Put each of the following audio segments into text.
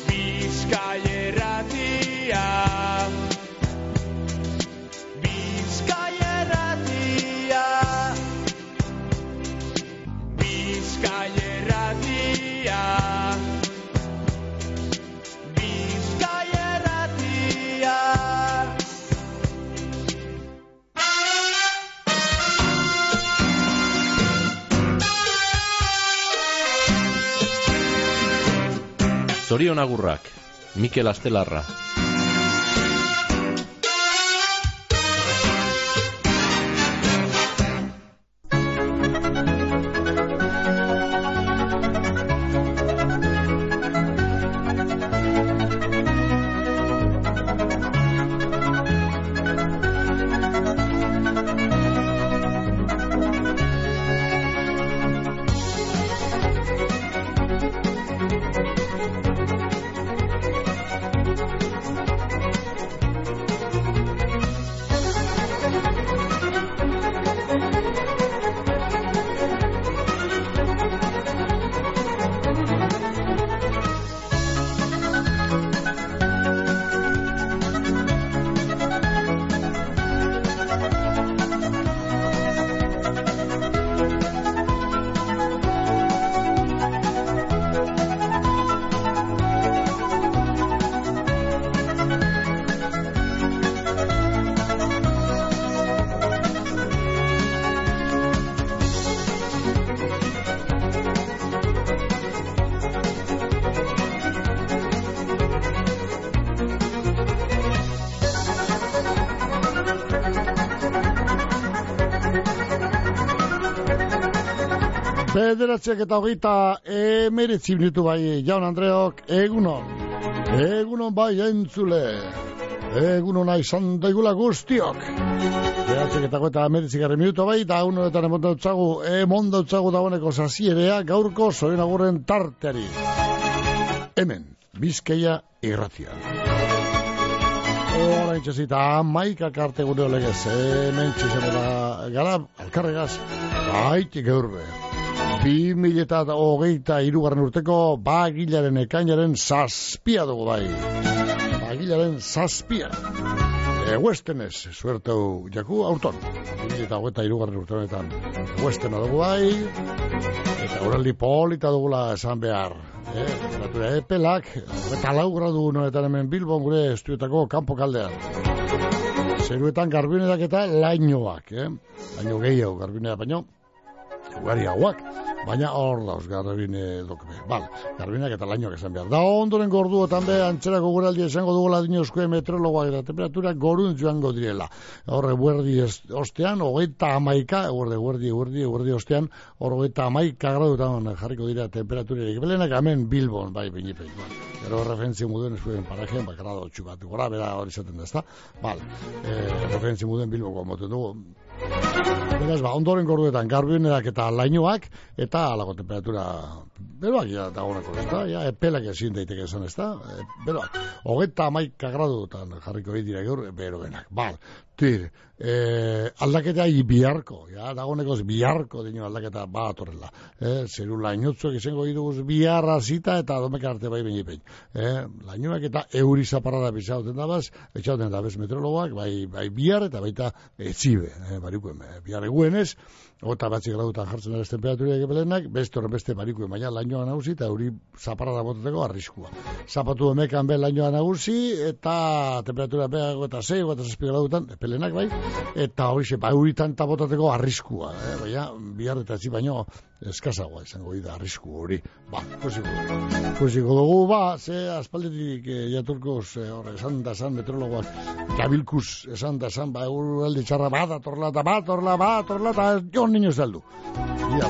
Bizkaia irratia. Bizkaia irratia. Bizkaia irratia. Bizkaia irratia. Zorion agurrak, Mikel Astelarra. Bederatziak eta 39 minutu bai, Jaun Andreok, egunon. Egunon bai, entzule. Egunon izan daigula guztiok. Bederatziak eta 39 minutu bai, eta honetan emondautzagu dagoeneko zazierea gaurko Zorion agurren tarteari. Hemen, Bizkaia irratian. Orain txezita, amaikak arte gure olegez, hemen txezemela gara, alkarregaz, baitik eurbe. 2023 urteko bagilaren ekainaren 7 dugu bai. Bagilaren 7. Eguestenez, suerteu jaku aurton. 2023 urte honetan. Eguestena dugu bai. Eta horreldi polita dugula esan behar. Temperatura epelak, 24 gradu honetan hemen Bilbon gure estudiotako kanpo kaldean. Zeruetan garbineak eta lainoak. Laino gehiago garbineak baino. Ugari hauak, baina hor dauz garbine dokme. Garbinak eta lainoak esan behar. Da ondoren gorduotan be, antzerako guraldi esango dugula dinozkoe meteorologoak eta temperatura gorun joango direla. Horre guerdi ostean, 31, guerdi ostean, hor 31 gradutan jarriko dira temperaturerik. Belenak hemen Bilbon, bai, binipen. Gero referentzia muduen eskuen parajean, grado txubatu gora, bera hori zaten da, ezta? Referentzia muduen Bilboko moten dugu. Beraz, ondoren gorduetan garbineak eta lainoak, eta alago temperatura beroak ja dagoeneko, ezta? Ja, epelak ezin daiteke esan, ezta? Beroak. 31 gradutan jarriko dira gaur beroenak. Aldaketa biharko, ja, dagoenekoz biharko dino aldaketa bat horrela. Zeru lainotzuak izango dituguz biharra zita eta domek arte bai benipein. Lainoak eta euri zaparrada bizauten dabaz, etxauten dabez meteorologoak, bai bihar eta baita etzibe, barikuen, bihar eguenez, eta batzik gradutan jartzen dara temperaturak epelenak, beste barikuen, baina lainoa nagusi eta euri zaparrada botateko arriskua. Zapatu emekan be lainoa nagusi eta temperatura behago eta 6 eta 6 gradutan epelenak bai, eta horixe, euritan eta botateko arriskua, baina bihar eta etzi baino eskazagoa izango da arrisku hori. Kusiko dugu, ze aspaldetik jaturkoz, esan da zan meteorologoak, gabilkuz esan da zan, uraldi txarra bat atorla, eta jon niño zaldu. Ia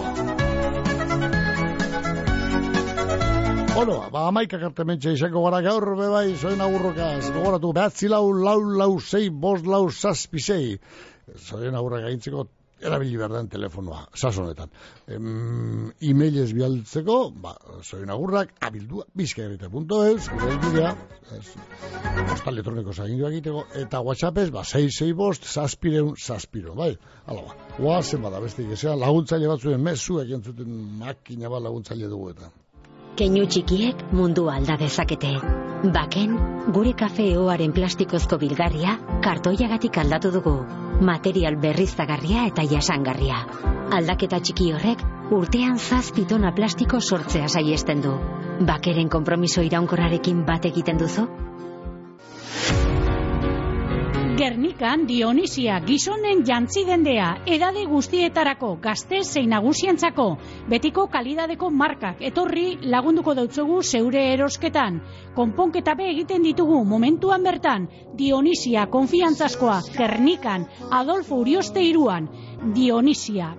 amaikak arte mentxe izango gara gaur, bebai, Zorion agurrokaz, gogoratu, 94456, Zorion agurrak gaintzeko, erabili behar den telefonoa, sasonetan. E-mailez bialtzeko, Zorion agurrak, abildua, bizkaia.eus, gure postal elektroniko zagindu egiteko, eta WhatsAppez, 665 bai? Hala oazen bada, beste ikesean, laguntzaile batzuen mezuek entzuten makina bat laguntzaile dugu eta. Keinu txikiek mundua alda dezakete. Baken, gure kafe-eoaren plastikozko bilgarria kartoiagatik aldatu dugu. Material berriztagarria eta jasangarria. Aldaketa txiki horrek urtean 7 tona plastiko sortzea saihesten du. Bakeren konpromiso iraunkorrarekin bat egiten duzu? Gernikan Dionisia gizonen jantzi dendea, edade guztietarako, gazte zein nagusientzako, betiko kalidadeko markak etorri lagunduko dautzugu zeure erosketan. Konponketa be egiten ditugu momentuan bertan, Dionisia konfiantzazkoa, Gernikan, Adolfo Urioste 3an, Dionisia.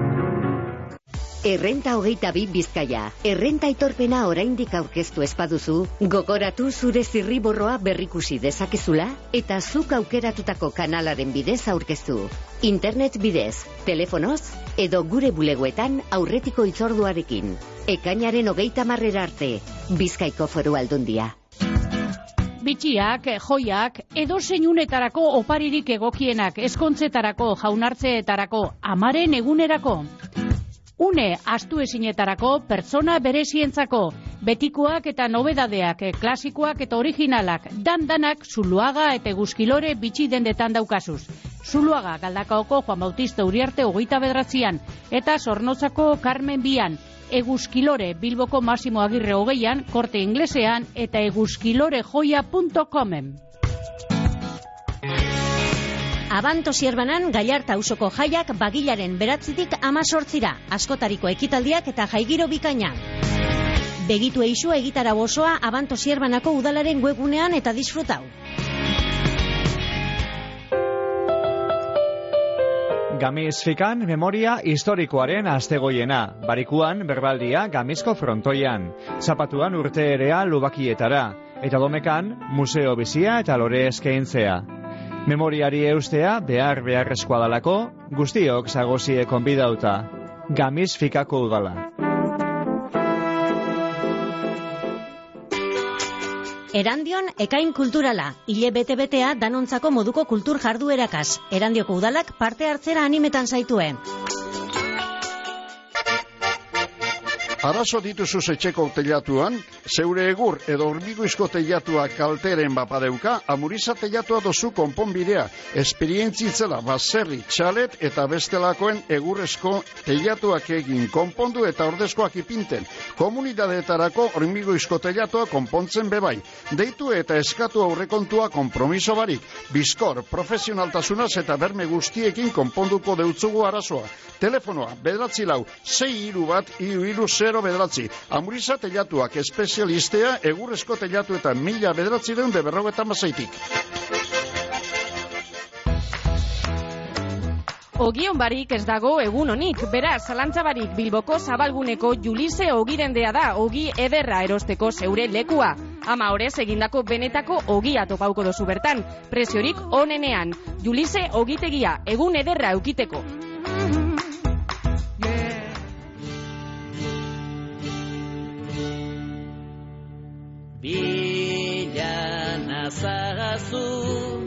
Errenta 22 Bizkaia. Errenta aitorpena oraindik aurkeztu espaduzu, gogoratu zure zirriborroa berrikusi dezakezula eta zuk aukeratutako kanalaren bidez aurkeztu. Internet bidez, telefonoz edo gure bulegoetan aurretiko hitzorduarekin. Ekainaren 30 arte, Bizkaiko Foru Aldundia. Bitxiak, joiak, edo zeinunetarako oparirik egokienak, ezkontzetarako, jaunartzeetarako, amaren egunerako. Une astu ezinetarako, pertsona berezientzako, betikoak eta nobedadeak, klasikoak eta originalak, dandanak Zuluaga eta Eguzkilore bitxi dendetan daukazuz. Zuluaga Galdakaoko Juan Bautista Uriarte 29an eta Zornotzako Carmen 2an, Eguzkilore Bilboko Masimo Agirre 20an, Korte Inglesean eta eguzkilorejoia.comen. Abanto Zierbanan Gallarta auzoko jaiak bagilaren 9tik 18ra, askotariko ekitaldiak eta jaigiro bikaina. Begitu eizu egitara osoa Abanto Zierbanako udalaren webgunean eta disfrutau. Gamizfikan memoria historikoaren astegoiena, barikuan berbaldia Gamizko frontoian, zapatuan urteerea lubakietara, eta domekan museo bizia eta lore eskaintzea. Memoriari eustea beharrezkoa dalako, guztiok zagozie konbidauta. Gamizfikako udala. Erandion ekain kulturala, hile bete-betea danontzako moduko kultur jarduerakaz. Erandioko udalak parte hartzera animetan zaitue. Arazo dituzu etxeko teilatuan, zeure egur edo hormigoizko teilatua kalteren bapadeuka, Amuriza teilatua dozu konponbidea, esperientzitzela baserri, txalet eta bestelakoen egurrezko teilatuak egin konpondu eta ordezkoak ipinten. Komunidadeetarako hormigoizko teilatua konpontzen bebai. Deitu eta eskatu aurrekontua konpromiso barik. Bizkor, profesionaltasunaz eta berme guztiekin konponduko deutzugu arazoa. Telefonoa, 941-631-0 bederatzi. Amuriza teilatuak espezialistea egurrezko teilatu eta 1950 Ogion barik ez dago egun honik, beraz, zalantza barik Bilboko zabalguneko Julise ogirendea da, ogi ederra erosteko zeure lekua. Ama horrez egindako benetako ogia topauko dozu bertan, preziorik onenean. Julise ogitegia, egun ederra eukiteko. Bilana zagazu,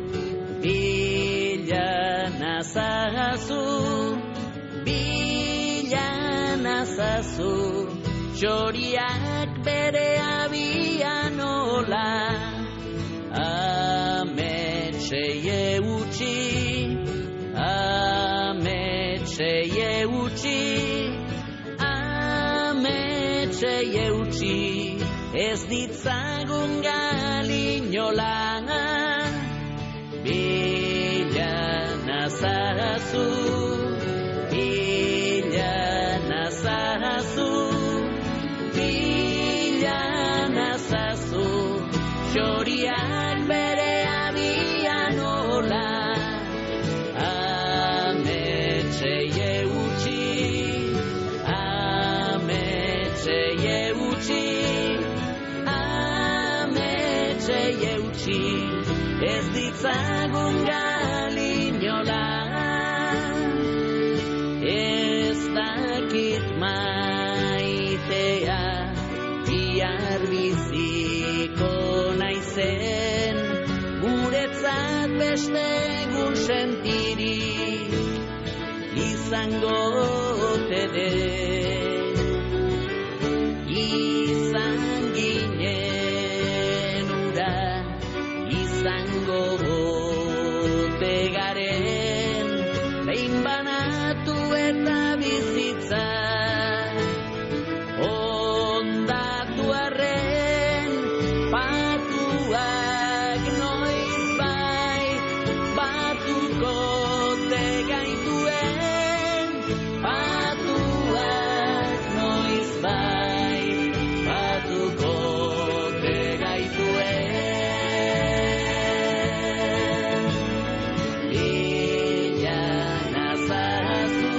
bilana zagazu, bilana zazu, txoriak bere abian ola, ametsei eutxi, ametsei eutxi, ametsei eutxi. Ez ditzagun galinola, bilana zagazu, bilana zagazu, bilana zazu, txoriak bere abian ola, ametsei eutxi, ametsei eutxi. Ez ditzagun galinola, ez dakit maitea, bihar biziko naizen, guretzat beste egun sentirik izango ote den. izan ginen ura, izango bote garen, behin banatu eta bizitza, ondatu arren, patuak noiz bai, batuko te gaituen, patuak noiz bai, batuko te gaituen. Illa nazazu,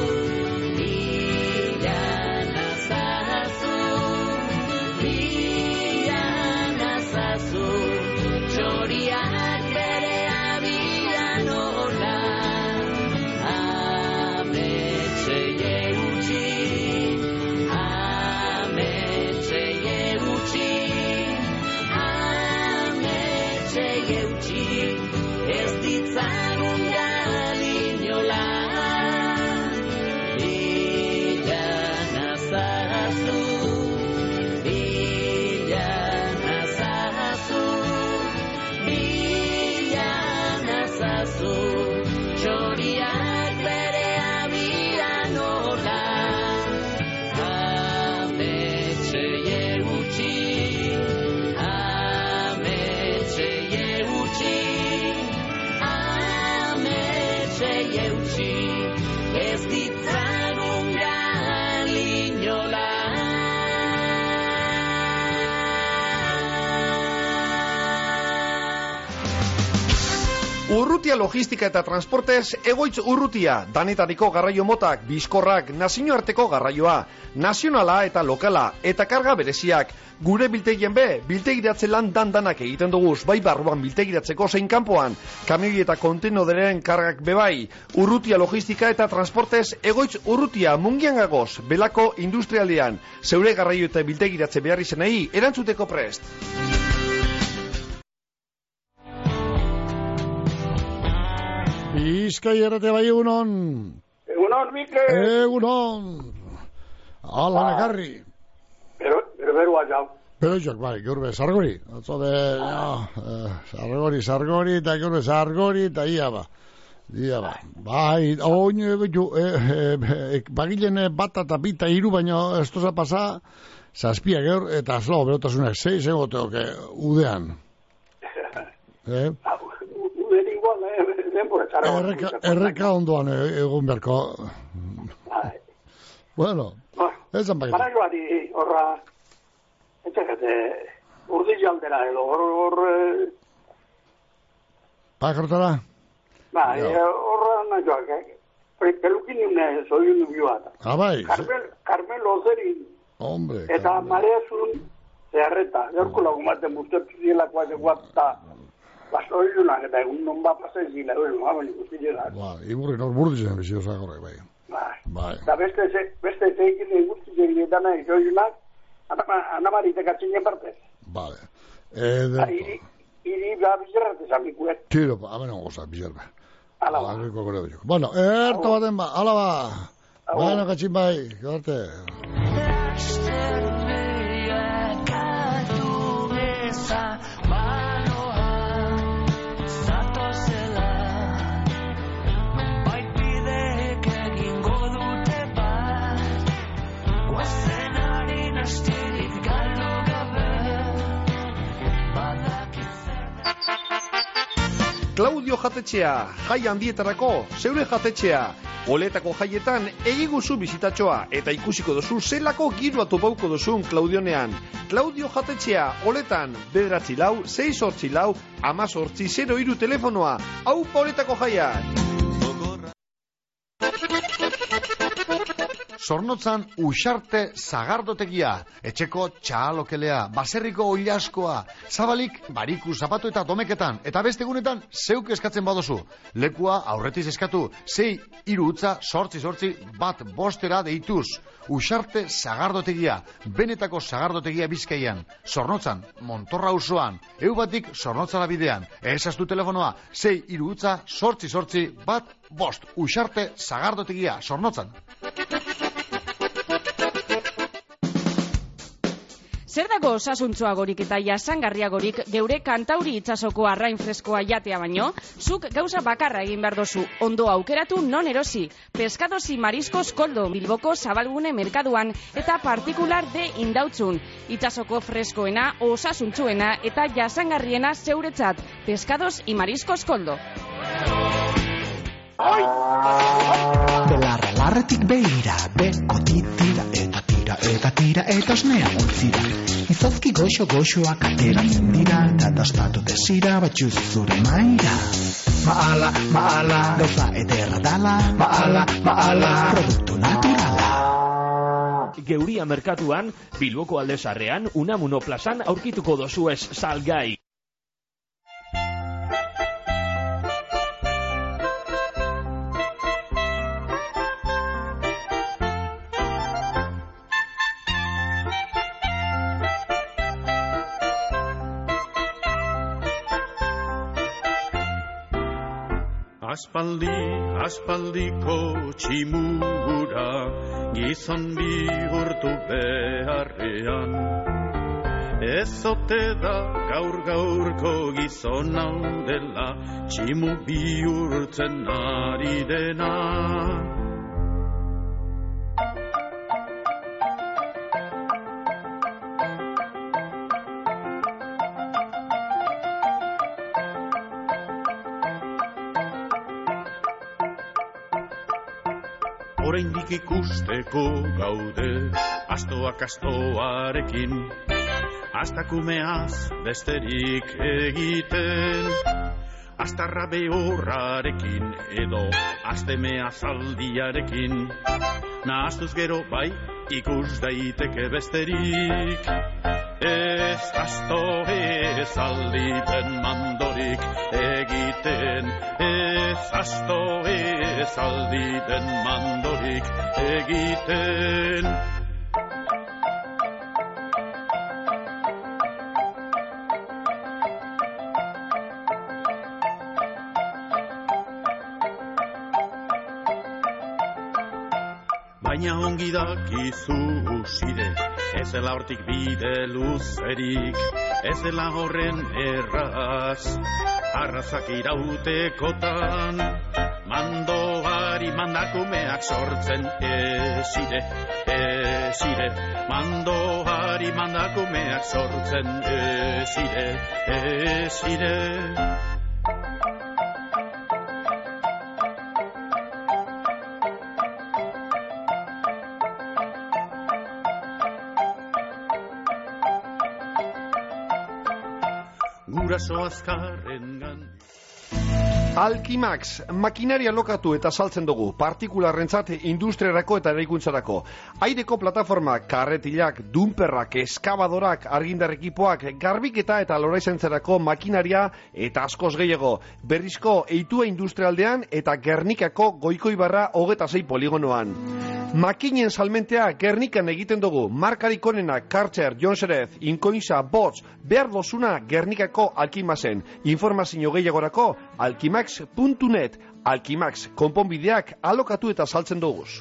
illa nazazu, illa nazazu, txoriak bere abila nola, ametxe eutxi, ametxe eutxi, ametxe eutxi, ez ditzagun galinola. Illa nazazu, illa nazazu, illa nazazu, txoriak bere abila nola, ametxe eutxi, ametxe eutxi, ametxe eutxi, ez ditzagun galinola. Urrutia logistika eta transportez Egoitz Urrutia, danetariko garraio motak, bizkorrak, nazioarteko garraioa, nazionala eta lokala, eta karga bereziak. Gure biltegien be, biltegiratze lan danak egiten duguz, bai barruan biltegiratzeko zein kanpoan, kamioi eta kontenoderen kargak bebai. Urrutia logistika eta transportez Egoitz Urrutia, Mungian gagoz, Belako industrialdean, zeure garraio eta biltegiratze behar izenei, erantzuteko prest. Bizkai errate bai egunon. Egunon, Mikel. Egunon. Ala nekarri. Pero jau. Pero jok, bai, gaurbe, sargori. Atzode, sargori, eta gaurbe, sargori, eta ia ba. Bai, oin, bagilen bat eta bita hiru, baina ez toza pasa, zazpia gaur, eta azlo, berotasunak, 6 egoteoke, udean. Uden igual, denbora txarra. Erreka ondoan egun berko. Bueno, ezan baita. Marajoari horra, etxekete, urdillo aldera edo, hor... Pakartara? Bai, horra nagoak, pelukin nune, zoiun nubioa. Bai. Carmelo Ozerin. Hombre. Eta mareazun, zeharreta. Gaurko lagumaten mustertu zielakoa zegoata, basoiunak eta egun non bat pasen zila, hori guztilenak. Ba, iburri nor burdizen bizio zagorrek, bai. Bai. Eta beste zeikin guztilenak dana izoiunak, anamaritek atzinen partez. Vale. Iri da bizarratez amikuen. Tiro, amenon goza, bizarra. Ala ba. Bueno, erto baten ba, ala ba. Bueno, katxin bai, garte. Claudio jatetxea, jai handietarako, zeure jatetxea. Oletako jaietan egiguzu bizitatxoa eta ikusiko dozu zelako giroa topauko dozun Claudionean. Claudio jatetxea, oletan, 944-684-1803 telefonoa. Aupa Oletako jaiak! Zornotzan Uxarte Zagardotegia, etxeko txalokelea, baserriko oilaskoa, zabalik bariku zapatu eta domeketan, eta beste egunetan zeuk eskatzen badozu. Lekua aurretiz eskatu, 6-3-8-8-1 deituz. Uxarte Zagardotegia, benetako Zagardotegia Bizkaian, Zornotzan, Montorra auzoan, eubatik Zornotzara bidean, ezaztu telefonoa, 6-8-8-8-1 Uxarte Zagardotegia, Zornotzan. Zer dago osasuntsuagorik eta jasangarriagorik geure kantauri itsasoko arrain freskoa jatea baino? Zuk gauza bakarra egin behar dozu, ondo aukeratu non erosi. Pescados y Mariscos Koldo, Bilboko Zabalgune merkaduan eta partikular de Indautzun. Itsasoko freskoena, osasuntsuena eta jasangarriena zeuretzat. Pescados y Mariscos Koldo. Belarra larretik beira, beko titira eta osnea ontzira. Izozki goxoak ateratzen dira, eta dastatu desira batxuz zure maira. Maala, gauza ederra dala, maala, produktu naturala. Geuria merkatuan, Bilboko Aldezarrean, Unamuno plazan aurkituko dozuez salgai. Aspaldiko tximura gizon bihurtu beharrean. Ez ote da gaurko gizon hau dela tximu bihurtzen ari dena. Oraindik ikusteko gaude, astoak astoarekin, astakumeaz besterik egiten, astarra behorrarekin edo astemea zaldiarekin, nahastuz gero bai ikus daiteke besterik. Ez asto ez alditen mandorik egiten, ez asto ez alditen mandorik egiten. Baina ongi dakizu zire, ez dela hortik bide luzerik, ez dela horren erraz, arrazak irautekotan, mandoari mandakumeak sortzen esire, mandoari mandakumeak sortzen esire. Guraso azkarrengan. Alkimax, makinaria lokatu eta saltzen dugu, partikularrentzat industriarako eta eraikuntzarako. Aireko plataformak, karretilak, dumperrak, eskabadorak, argindar ekipoak, garbiketa eta loraizentzarako makinaria eta askoz gehiago. Berrizko eitua industrialdean eta Gernikako Goikoibarra 26 poligonoan. Makinen salmentea Gernikan egiten dugu, markarik onena Karcher, Jonserez, Inkoinza, Bots, behar dozuna Gernikako Alkimaxen. Informazio gehiagorako alkimax.net. Alkimax, konponbideak alokatu eta saltzen duguz.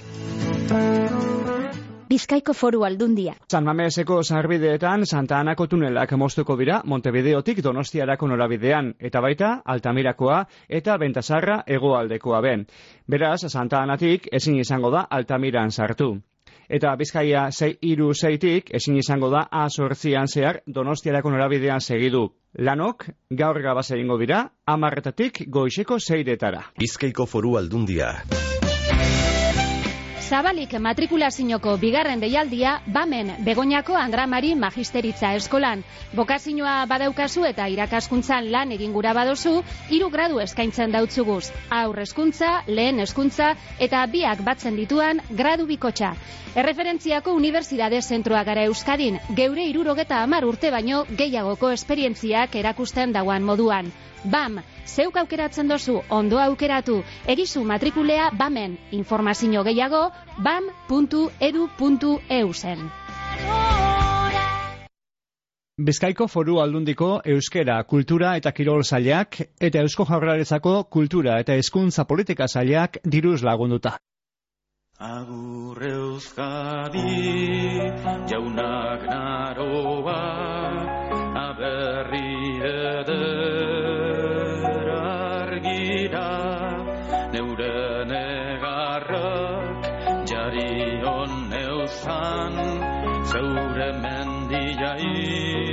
Bizkaiko Foru Aldundia. San Mameseko sarbideetan Santa Anako tunelak moztuko dira Montevideotik Donostiarako norabidean, eta baita Altamirakoa eta Bentasarra hegoaldekoa ben. Beraz, Santa Anatik ezin izango da Altamiran sartu. Eta Bizkaia 6-6tik ezin izango da A8an zehar Donostiarako norabidean segidu. Lanok gaur gabaz egingo dira 10:00 goizeko 6:00. Bizkaiko Foru Aldundia. Zabalik matrikulazioko bigarren deialdia Bamen Begoñako Andramari Magisteritza Eskolan. Bokazioa badaukazu eta irakaskuntzan lan egin gura badozu, 3 gradu eskaintzen dautzuguz. Aurre hezkuntza, lehen hezkuntza eta biak batzen dituan gradu bikotxa. Erreferentziako unibertsitate zentroa gara Euskadin, geure 70 urte baino gehiagoko esperientziak erakusten dauan moduan. BAM, zeuk aukeratzen dozu, ondo aukeratu, egizu matrikulea BAMen, informazio gehiago, bam.edu.eu zen. Bizkaiko Foru Aldundiko Euskera, Kultura eta Kirol sailak eta Eusko Jaurlaritzako Kultura eta Hezkuntza Politika sailak diruz lagunduta. Agur Euskadi, jaunak naroa, aberri eder argira, neure negarrak, jarion neuzan, zeure mendiai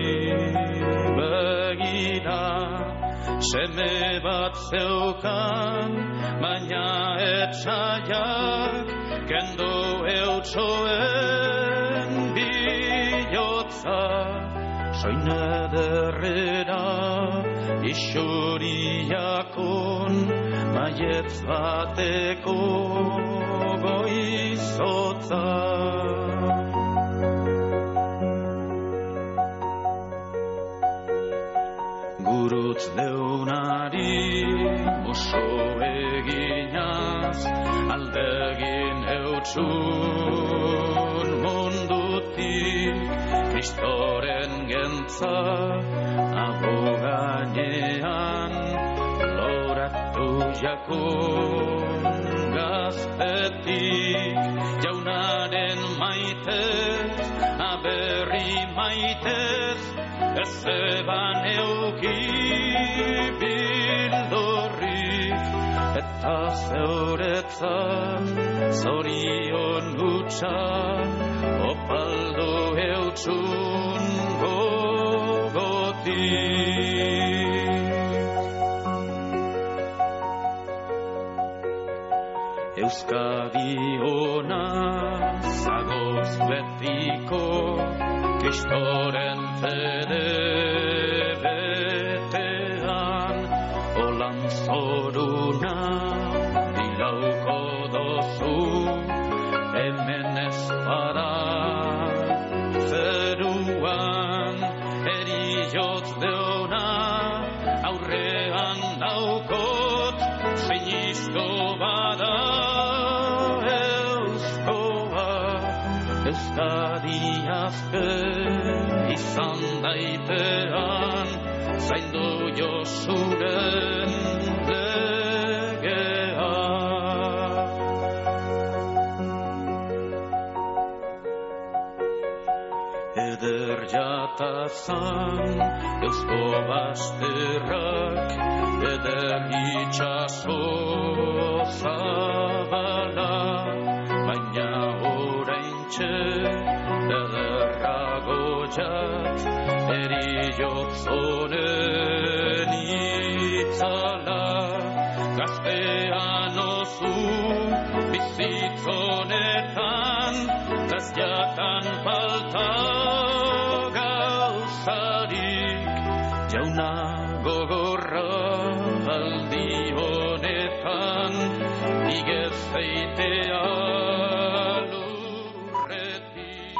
begira, seme bat zeukan, baina etxaiak, kendo eutxoen bihotza, soin ederrera isuriakon, maietz bateko goizotza. Gurutz deunari oso eginaz, aldegin eutxun mundutik, Kristoren gentza abogainean, loratu jakon gaztetik, jaunaren maitez, aberri maitez, ez eban euki bildorrik, eta zeuretzat zorion hutsa, opaldo eutxun gogotik. Euskadi ona, zagoz betiko, Kristoren fede betean, olan zoruna bilauko dozu, hemen espada zeruan, eriotz deuna, aurrean daukot, sinizko bada euskoa, Euskadi azken izan daitean, zaindu Josuren legea. Eder jatazan eusko basterrak, eder itxaso zabala, baina oraintxe ederragoak eriotzonen itzala, gaztean ozu bizitzonetan, gazjatan falta gauzarik, jauna gogorra aldi honetan, igez eitea lurretik.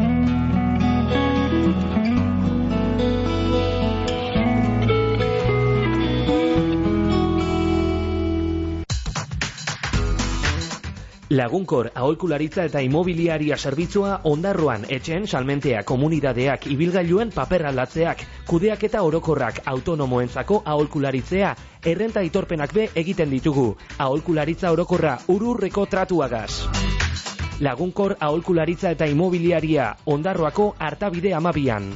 Lagunkor aholkularitza eta imobiliaria zerbitzua Ondarroan etxeen salmentea, komunidadeak, ibilgailuen paper aldatzeak, kudeaketa orokorrak, autonomoentzako aholkularitzea, errenta aitorpenak be egiten ditugu. Aholkularitza orokorra ururreko tratuagaz. Lagunkor aholkularitza eta imobiliaria Ondarroako Artabide 12an.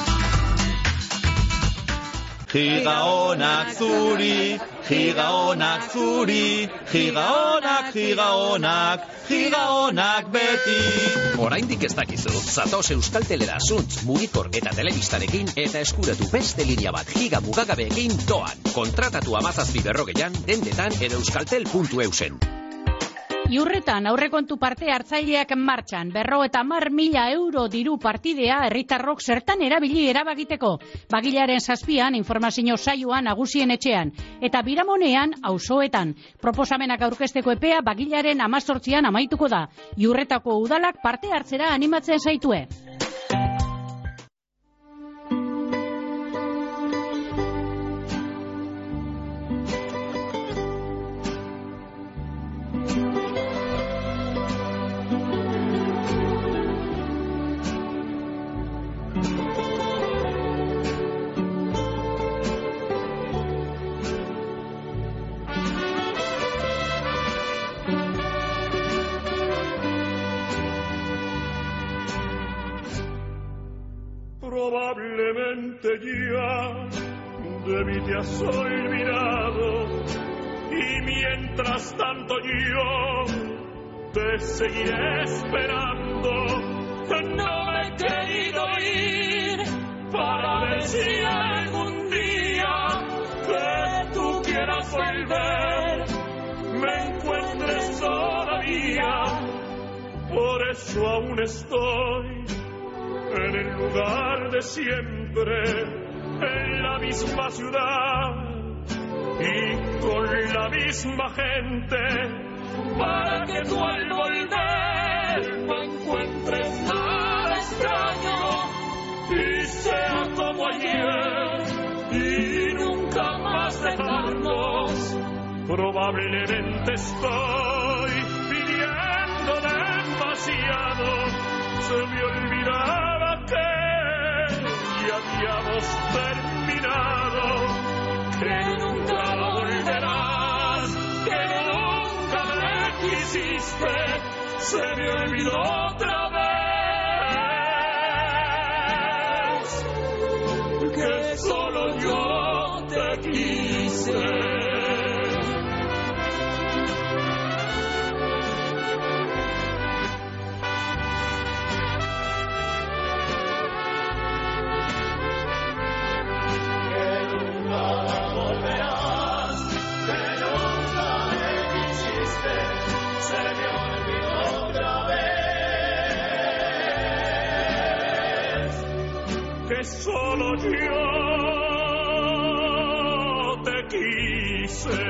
Gigaonak zuri, gigaonak zuri, gigaonak, gigaonak, gigaonak beti. Oraindik ez dakizu, zatoz Euskaltelera zuntz, mugikor eta telebistarekin eta eskuratu beste linea bat giga mugagabeekin doan. Kontratatu 1740an, dendetan edo euskaltel.eusen. Iurretan aurrekontu parte hartzaileak martxan, 50.000 euro diru partidea herritarrok zertan erabili erabakiteko. Bagilaren 7an informazio saioan nagusien etxean eta biramonean auzoetan. Proposamenak aurkezteko epea bagilaren 18an amaituko da. Iurretako udalak parte hartzera animatzen zaitue. verte ya, de mí te has olvidado, y mientras tanto yo te seguiré esperando. No me he querido ir para ver si algún día que tú quieras volver me encuentres todavía. Por eso aún estoy en el lugar de siempre, en la misma ciudad y con la misma gente, para que tú al volver no encuentres nada extraño y sea como ayer y nunca más dejarnos. Probablemente estoy pidiendo demasiado, se me olvidaba que ya habíamos terminado, que nunca volverás, que nunca me quisiste, se me olvidó otra vez, que solo yo te quise. Solo yo te quise,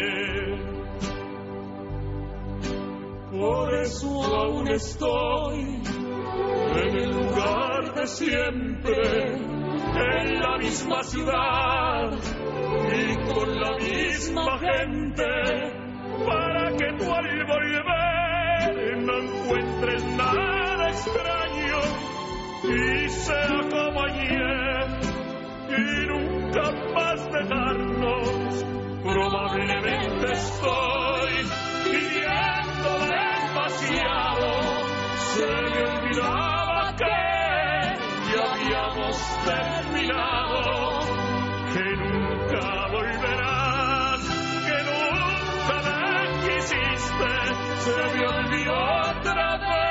por eso aún estoy en el lugar de siempre, en la misma ciudad y con la misma gente, para que tú al volver no encuentres nada extraño y sea como ayer y nunca más dejarnos. Probablemente estoy pidiendo demasiado, se me olvidaba que ya habíamos terminado, que nunca volverás, que nunca me quisiste, se me olvidó otra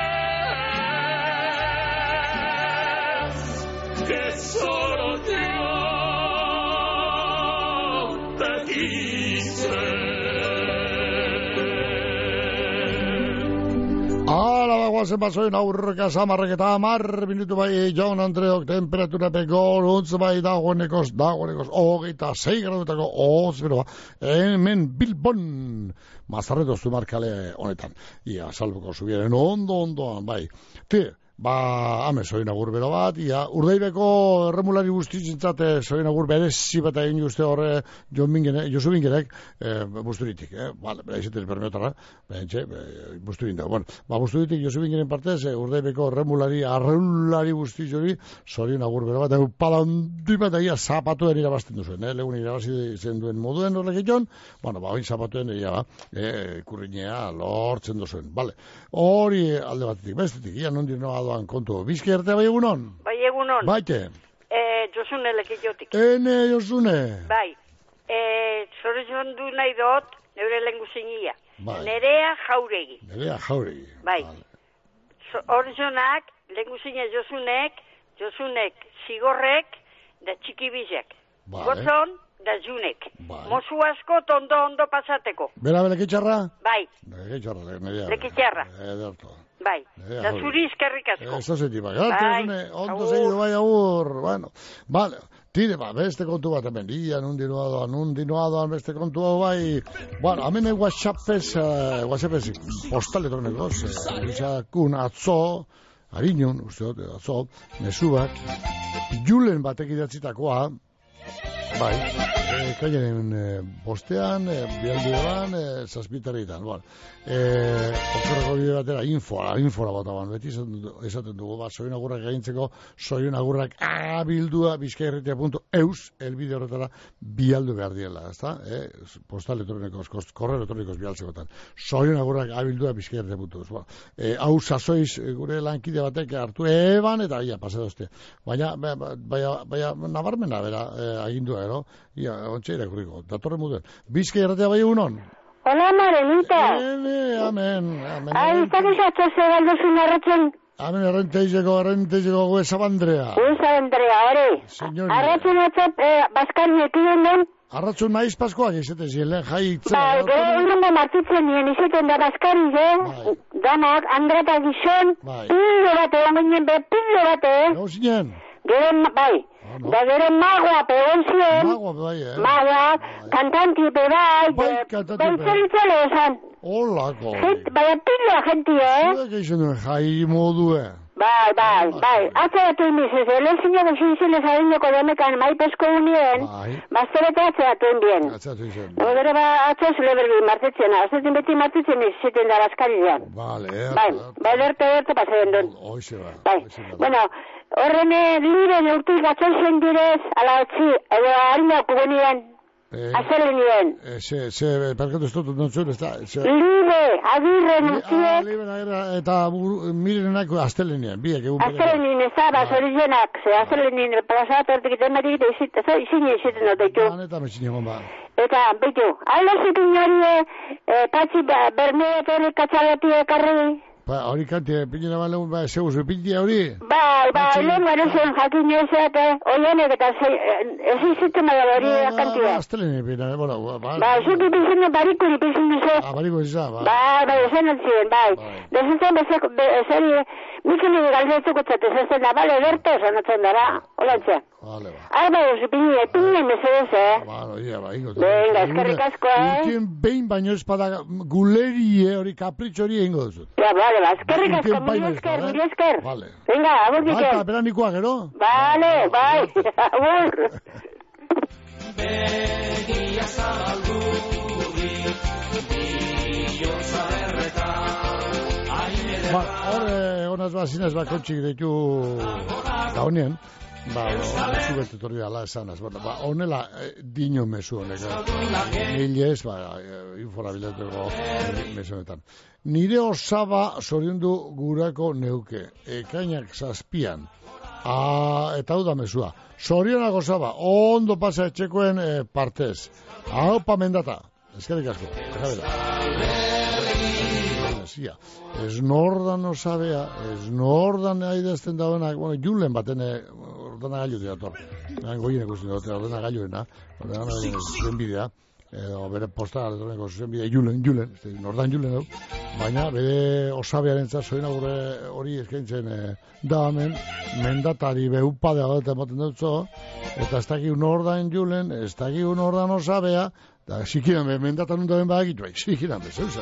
vez, que solo yo te quise. Ala bagoazen bazoin aurreka samarrek eta 10 minutu bai jaun Andreok temperatura pegoruntz bai dagoenekos 26 gradutako ozberoa hemen Bilbon Mazarredo zumarkale honetan ia salbuko zubieren ondoan bai hame soin agur bero bat, Urdaibeko erremulari guztizintzat soin agur berezi bat egin uste horre Josu Bingerek busturitik, bera izaten permeotara, busturin dago. Busturitik Josu Bingeren partez, Urdaibeko arreulari guztizori, soin agur bero bat, pala ondi bat egia zapatuen irabazten duzuen, legun irabazi zen duen moduen horrekiton, oin zapatuen kurrinea lortzen duzuen, hori alde batetik, bestetik, nondi noa kontu. Bizki arte bai egunon? Bai egunon. Baite? Josune lekitiotik. Ene Josune. Bai. Zorizon du nahi dut, neure lenguzinia. Bai. Nerea Jauregi. Nerea Jauregi. Bai. Horizonak, lenguzinia Josunek zigorrek, da txiki bizek. Gotzon, da junek. Mozu asko ondo pasateko. Bera lekitxarra? Bai. Lekitxarra, nerea. Lekitxarra. Ederto. Bai, da zuri eskerrik asko. Eso se tiba. Ondo seguido bai agur. Bueno, vale. Tire beste kontu bat hemen. Nundi noadoan beste kontu hau bai. Bueno, hemen WhatsAppez postal etornekoz. Izakun atzo, Ariñon, uste dut, atzo, mesu bat, Julen batek idatzitakoa, Bai, kainaren bostean, bialduean, zazpitareitan. Okerreko bide batera, infora botaban. Beti esaten dugu, soin agurrak gaintzeko, soin agurrak abildua bizkairretia.eus, elbide horretara bialdu behar diela, ezta? Postal elektronikos, korreo elektronikos bialtzekotan. Soin agurrak abildua bizkairretia.eus. Hau sasoiz gure lankide batek hartu eban eta ia pasadozte. Baina nabarmena bera agindua, ero? Ia, ontsa irakurriko, datorren muden. Bizkairretia bai egunon? Hola, Marenita. Amen. Ez dakiz atxose galduzun arratzen? Amen, arrenteizeko Guesabandrea. Guesabandrea, hori. Arratzen atzat, Baskari ekiden den? Arratzun naiz paskoak izate ziren, jaitzen. Gero urrungo martitzen nien izeten da Baskari, danak, Andrata gizon, pillo bate, ongoinen be, pillo bate, Gau zinen? Gero, bai. Da gero magua pegon zien. Magua, bai, Magua, kantanti pe bai. Baitzeritzale esan. Olako. Baina pilloa gentia, Zuek eixen duen jai modue. Bai. Atzeratu inbizez, lehen zineko zinzile zarinoko demekan maipesko unien, bazterete atzeratu inbien. Atzeratu inbien. Gero atzaz lebergi martitzena, azetin beti martitzen iziten da Baskarian. Vale, Bai, erte pasaren duen. Hoxe ba. Bai, bueno, horren liren urtik atzoizen direz, ala etzi, edo harinako genien, azelen nien. Perkatu ez dut nontzuen, ez da? Libe, agirren urtiek. Eta mirenak aztelen nien, biek egun. Aztelen nien, ez da, basorizenak, aztelen nien, pasatu hortik ematik eta izinen dut ditu. Eta mezin egon ba. Eta, bitu, aldo zikin hori, patxi bermeet hori katxagatik ekarri. Hori kanti, pinena ba lehun, zegozu, pintia hori? Bai, lehen garen zen jakin jozeak, oienek eta ez izitzen da hori kantia. Aztelen pina, bueno, bai. Zuki pinzen barikuri pinzen duze. Bariko izan, bai. Bai, esan entzien, bai. Dezentzen bezeri, mikini galdetzeko txatez, ez da, bale, berto zanatzen dara, hola entzia. Vale, ba. Bai, pinien mesedez, Bueno, ia, ba, ingo. Venga, eskerrik asko, Urtien behin baino espada gulerie hori, kapritxo hori egingo duzut. Ja, vale, ba, eskerrik asko, mili esker. Vale. Venga, agur dike. Bata, beranikoak, ero? Vale, bai, agur. Begia zabaldurri, bihotza erreta, Hor, honaz zinez kontxik ditu gaunien. Zubet etorri ala esanaz. Honela, dino mesu honek. Milez, infora bileteko mesu honetan. Nire osaba zoriondu gurako neuke. Ekainak zazpian. Eta hau da mesua. Zorionak osaba, ondo pasa etxekoen partez. Hau pamendata. Eskerrik asko. Ez nordan osabea, ez nordan aidezten daudenak, julen baten ordena gailu diator. Goien ikusten dute, ordena gailuena, ordena zuzenbidea, edo bere posta elektroniko zuzenbidea, julen, nordan julen hau, baina bere osabearen zoina gure hori eskaintzen da hemen, mendatari behupadea bat ematen dutzo, eta ez dakik nordan julen, ez dakik nordan osabea, da sikiran mendatan undaben badakitu, sikiran bezeuza,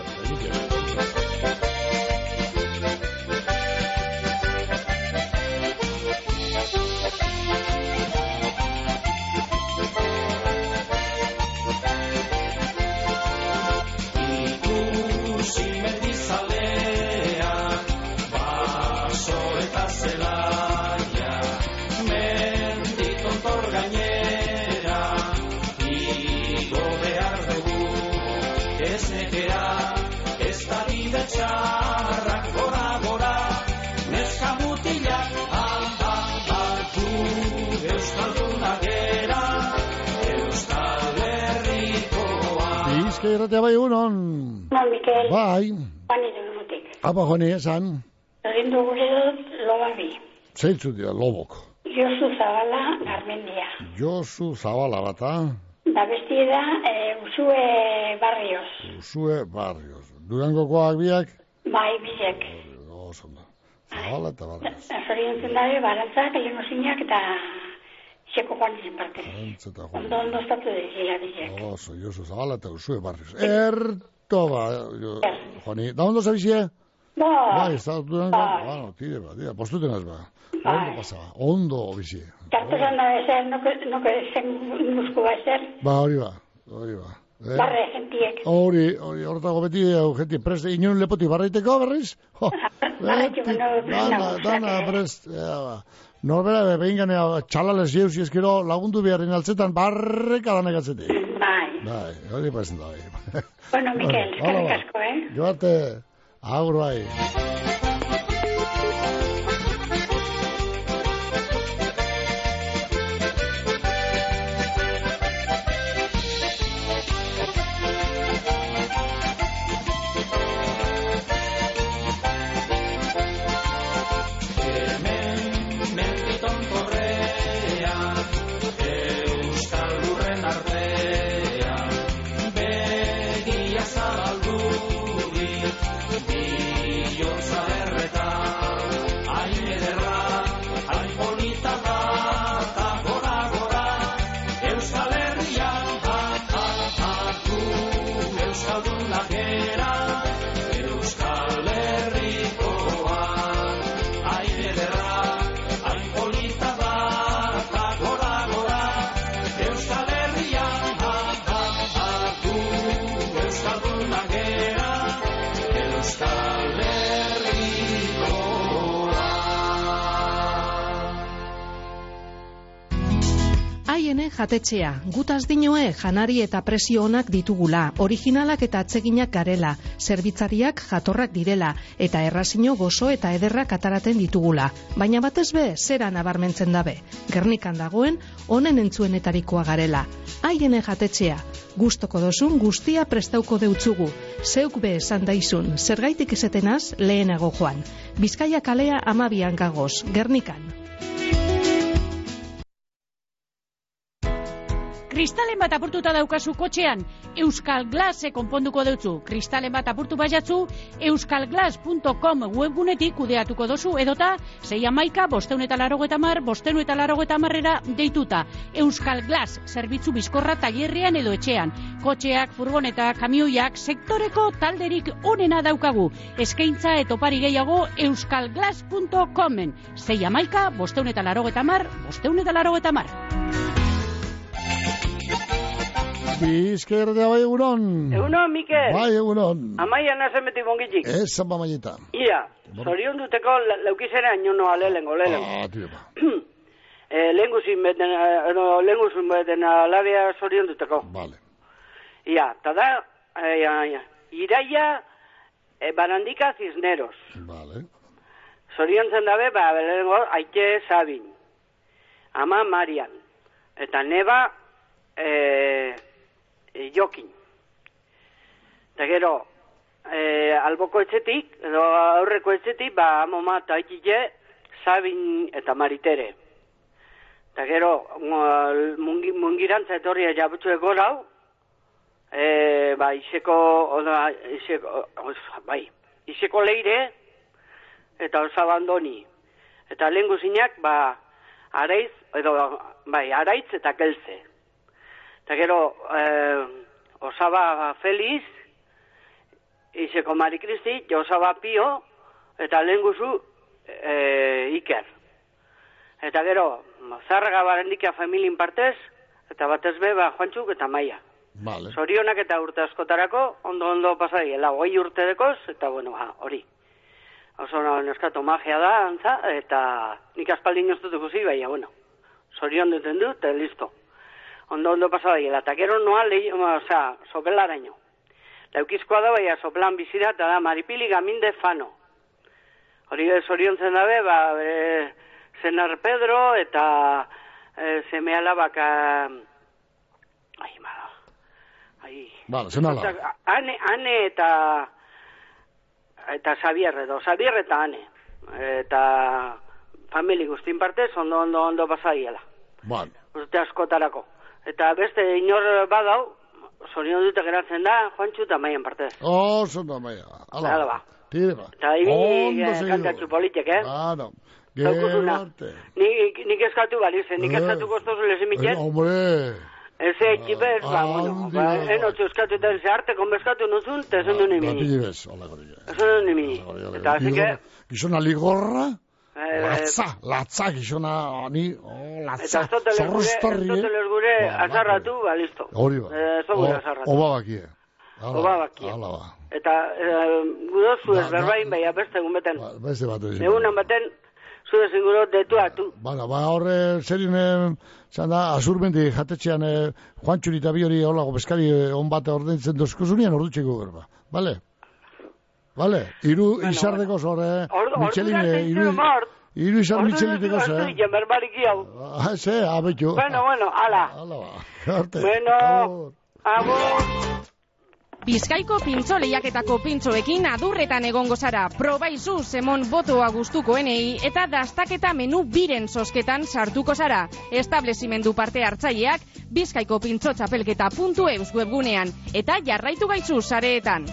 Irratea bai egunon. Mikel. Bai. Juani denutik. Apa, Juani, esan. Egin dugure dut lobabi. Zeitzu dira, lobok. Josu Zabala, Garmendia. Josu Zabala bata. Da besti da, Usue Barrios. Usue Barrios. Durangokoak biak? Bai, biak. Osondo. Zabala eta Barrios. Zoriontzen dabe, barantzak, lemosinak eta... Txeko Juan izan parte. Ondo estatu dizila dizek. Oso, Josu Zabala eta Usue Barrios. Erto ba, Juani. Da ondo zabizie? Bai. Bai, ez da Durango? Bueno, tire ba, postuten az ba. Ondo pasaba, ondo bizi. Kartuzan da ezer, no que zen muskua ezer. Ba, hori ba. Barre gentiek. Hori, hortago beti, gente prest, inon lepoti barreiteko berriz? Dana prest, norbera, behin ganea, txalales jeuz, eskero lagundu beharren altzetan, barreka danak atzetik. Bai, hori pasen da. Bueno, Mikel, eskerrik asko, Joarte, agur bai. Jatetxea, gutaz dinoe janari eta presio onak ditugula, originalak eta atseginak garela, zerbitzariak jatorrak direla, eta errazino gozo eta ederrak ataraten ditugula. Baina batez be, zera nabarmentzen dabe. Gernikan dagoen, honen entzuenetarikoa garela. Haien jatetxea, gustoko dozun guztia prestauko deutzugu. Zeuk be esan daizun, zergaitik esetenaz lehenago joan. Bizkaia kalea 12 gagoz, Gernikan. Kristalen bat apurtuta daukazu kotxean, Euskal Glass konponduko deutzu. Kristalen bat apurtu baiatzu, euskalglass.com webgunetik kudeatuko dozu, edota 611-580-580-580-era deituta. Euskal Glass, zerbitzu bizkorra tailerrean edo etxean. Kotxeak, furgonetak, kamioiak, sektoreko talderik onena daukagu. Eskaintza eta opari gehiago euskalglass.comen. 611-580-580-580. Bizkerdea bai egunon. Egunon, Mikel. Bai egunon. Amaia nazen beti bongitik. Esan ba maieta. Ia, zorion duteko leukizera inono ale lengo. Tira ba. Lenguzin beten alabea zorion duteko. Vale. Ia, tada, iraia barandika Cisneros. Vale. Zorion zen dabe, belengo, aite Sabin. Ama Marian. Eta neba, Jokin. Eta gero, alboko etxetik, edo aurreko etxetik, amoma eta aitile, Sabin eta Maritere. Eta gero, mungirantza etorria jabutzu egorau, iseko leire, eta osabandoni. Eta lehen guzinak, araiz eta kelze. Eta gero, osaba Feliz, iseko Marikristi, osaba Pio, eta lehen guzu Iker. Eta gero, Zarraga barendikia familien partez, eta batez be, Juantxuk eta Maia. Vale. Zorionak eta urte askotarako, ondo pasai, 20 urte dekoz, eta bueno, hori. Oso neskatu magia da, antza, eta nik aspaldin oztutuko zi, baina, bueno, zorion duten du, eta listo. Ondo pasada diela, eta gero noa sopelaraino. Laukizkoa da, baina soplan bizira, eta da Maripili Gaminde Fano. Hori zorion zen dabe, Zenar Pedro, eta seme alabak, Vale, zenala. Ane eta Xavier eta Ane. Eta famili guztin partez, ondo pasadiela. Vale. Urte askotarako. Eta beste inor badau, zorion dute geratzen da, Juantxu eta Maian partez. Zonda Maia. Hala ba. Tire ba. Eta ibi kantatxu politek, Claro. Nik eskatu balizen, nik eskatu kostozu lezimitzen. Hombre. Eze ekipez, enotzu eskatu eta eze arteko meskatu nuzun, eta ezen du nimini. Rapidibez, hola gorilla. Ezen du nimini. Eta así que... Gizona ligorra, Latza, gizona, latza, zorrostorri. Ez dut gure azarratu, listo. Hori ba. Ez dut gure azarratu. Oba bakie. Eta gudozu ez berbain, bai, beste egun beten. Beste bat. Egunan baten, zure zinguro detuatu. Horre, zerien, zanda, azurmendi jatetxean, Juan Txuri eta bi hori holago peskari on bat ordentzen dozkuzunean ordutxeko gerba. Bale? Iru izardeko zore, Michelin, iru izar Micheliteko zore. Ordu diken berbariki hau. Abetu. Bueno, ala. Bueno, agur. Bizkaiko pintxo lehiaketako pintxoekin adurretan egongo zara. Probaizu zemon botoa gustukoenei eta dastaketa menu biren sosketan sartuko zara. Establezimendu parte hartzaileak Bizkaiko pintxo txapelketa.eus webgunean eta jarraitu gaitzu sareetan.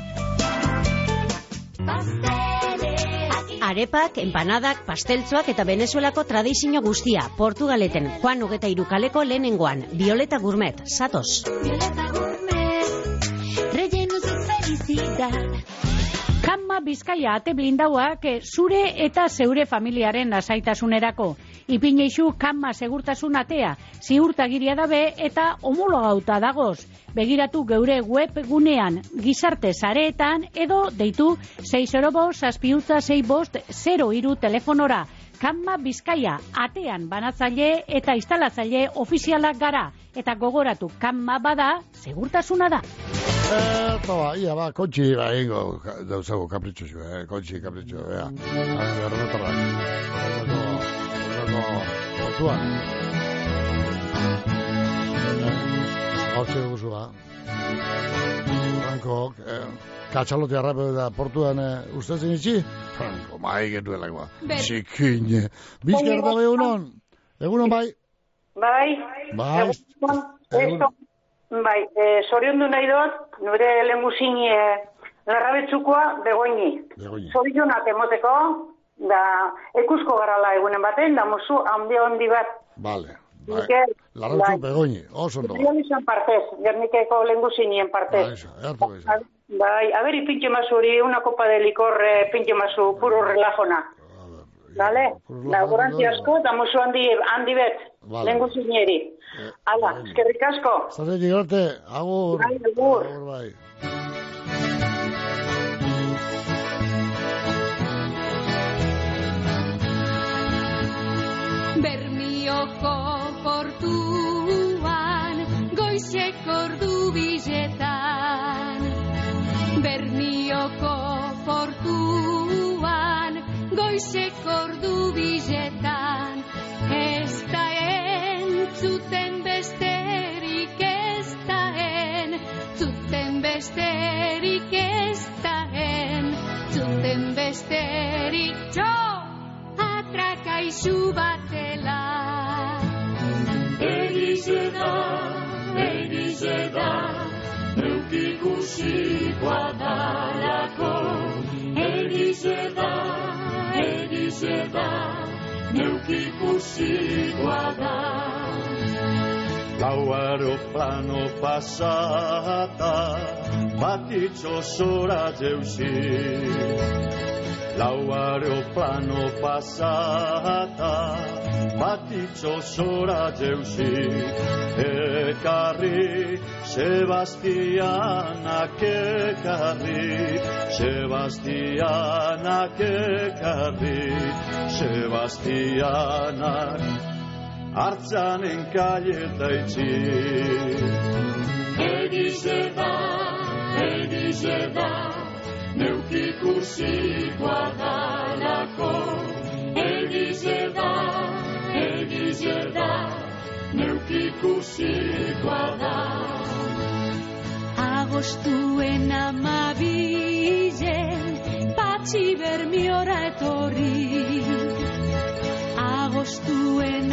Arepak, empanadak, pasteltzoak eta Venezuelako tradizio guztia. Portugaleten, Juan 23 kaleko lehenengoan. Violeta Gourmet, zatoz. Kanma Bizkaia ate blindauak zure eta zeure familiaren lasaitasunerako. Ipineixu Kanma segurtasun atea, ziurtagiria dabe eta homologauta dagoz. Begiratu geure webgunean, gizarte sareetan edo deitu 605-665-03 telefonora. Kanma Bizkaia atean banatzaile eta instalatzaile ofizialak gara. Eta gogoratu, Kanma bada, segurtasuna da. Ia ba, kontxi ingo dauzago kapritxosu, kontxi kapritxo, errotarrak. Portuan. Hau guzua. Franko, katxalote arrape da portuan ustezen itxi? Franko, mai getuelakoa. Txikin. Bizkar da egunon? Egunon bai? Bai. Bai, zoriondu nahi dut, nire lehenguzin larrabetzukoa begoini. Zorionak emoteko, da ekusko garala egunen baten, da musu handi bat. Vale, larrabetzuk begoini, oso ondo. Izan partez, gernikeko lehenguzinien partez. Bai, a ver, pinche masu hori, una copa de licor, pinche masu, puro relajona. Vale, da guranti asko, da musu handi bet, lehenguzineri. Ala, eskerrik asko. Zare gigarte, agur. Bai. Bermioko portuan, goizeko ordu biletan. Bermioko portuan, goizeko ordu biletan. Ez da entzuten besterik ez daen, zuten besterik ez daen, zuten besterik txo, atrakaizu batela. Egize da, neukikusikoa dalako. Egize da, neukikusikoa da. Lau aeroplano pasata, batitxo zora jeuzi. Lau aeroplano pasata, batitxo zora jeuzi. Ekarri, Sebastianak ekarri, Sebastianak ekarri, Sebastianak hartzanen kaieta itxi. Egize da, neukikusikoa dalako. Egize da, neukikusikoa da. Agostuen 12 patxi bermiora etorri. Agostuen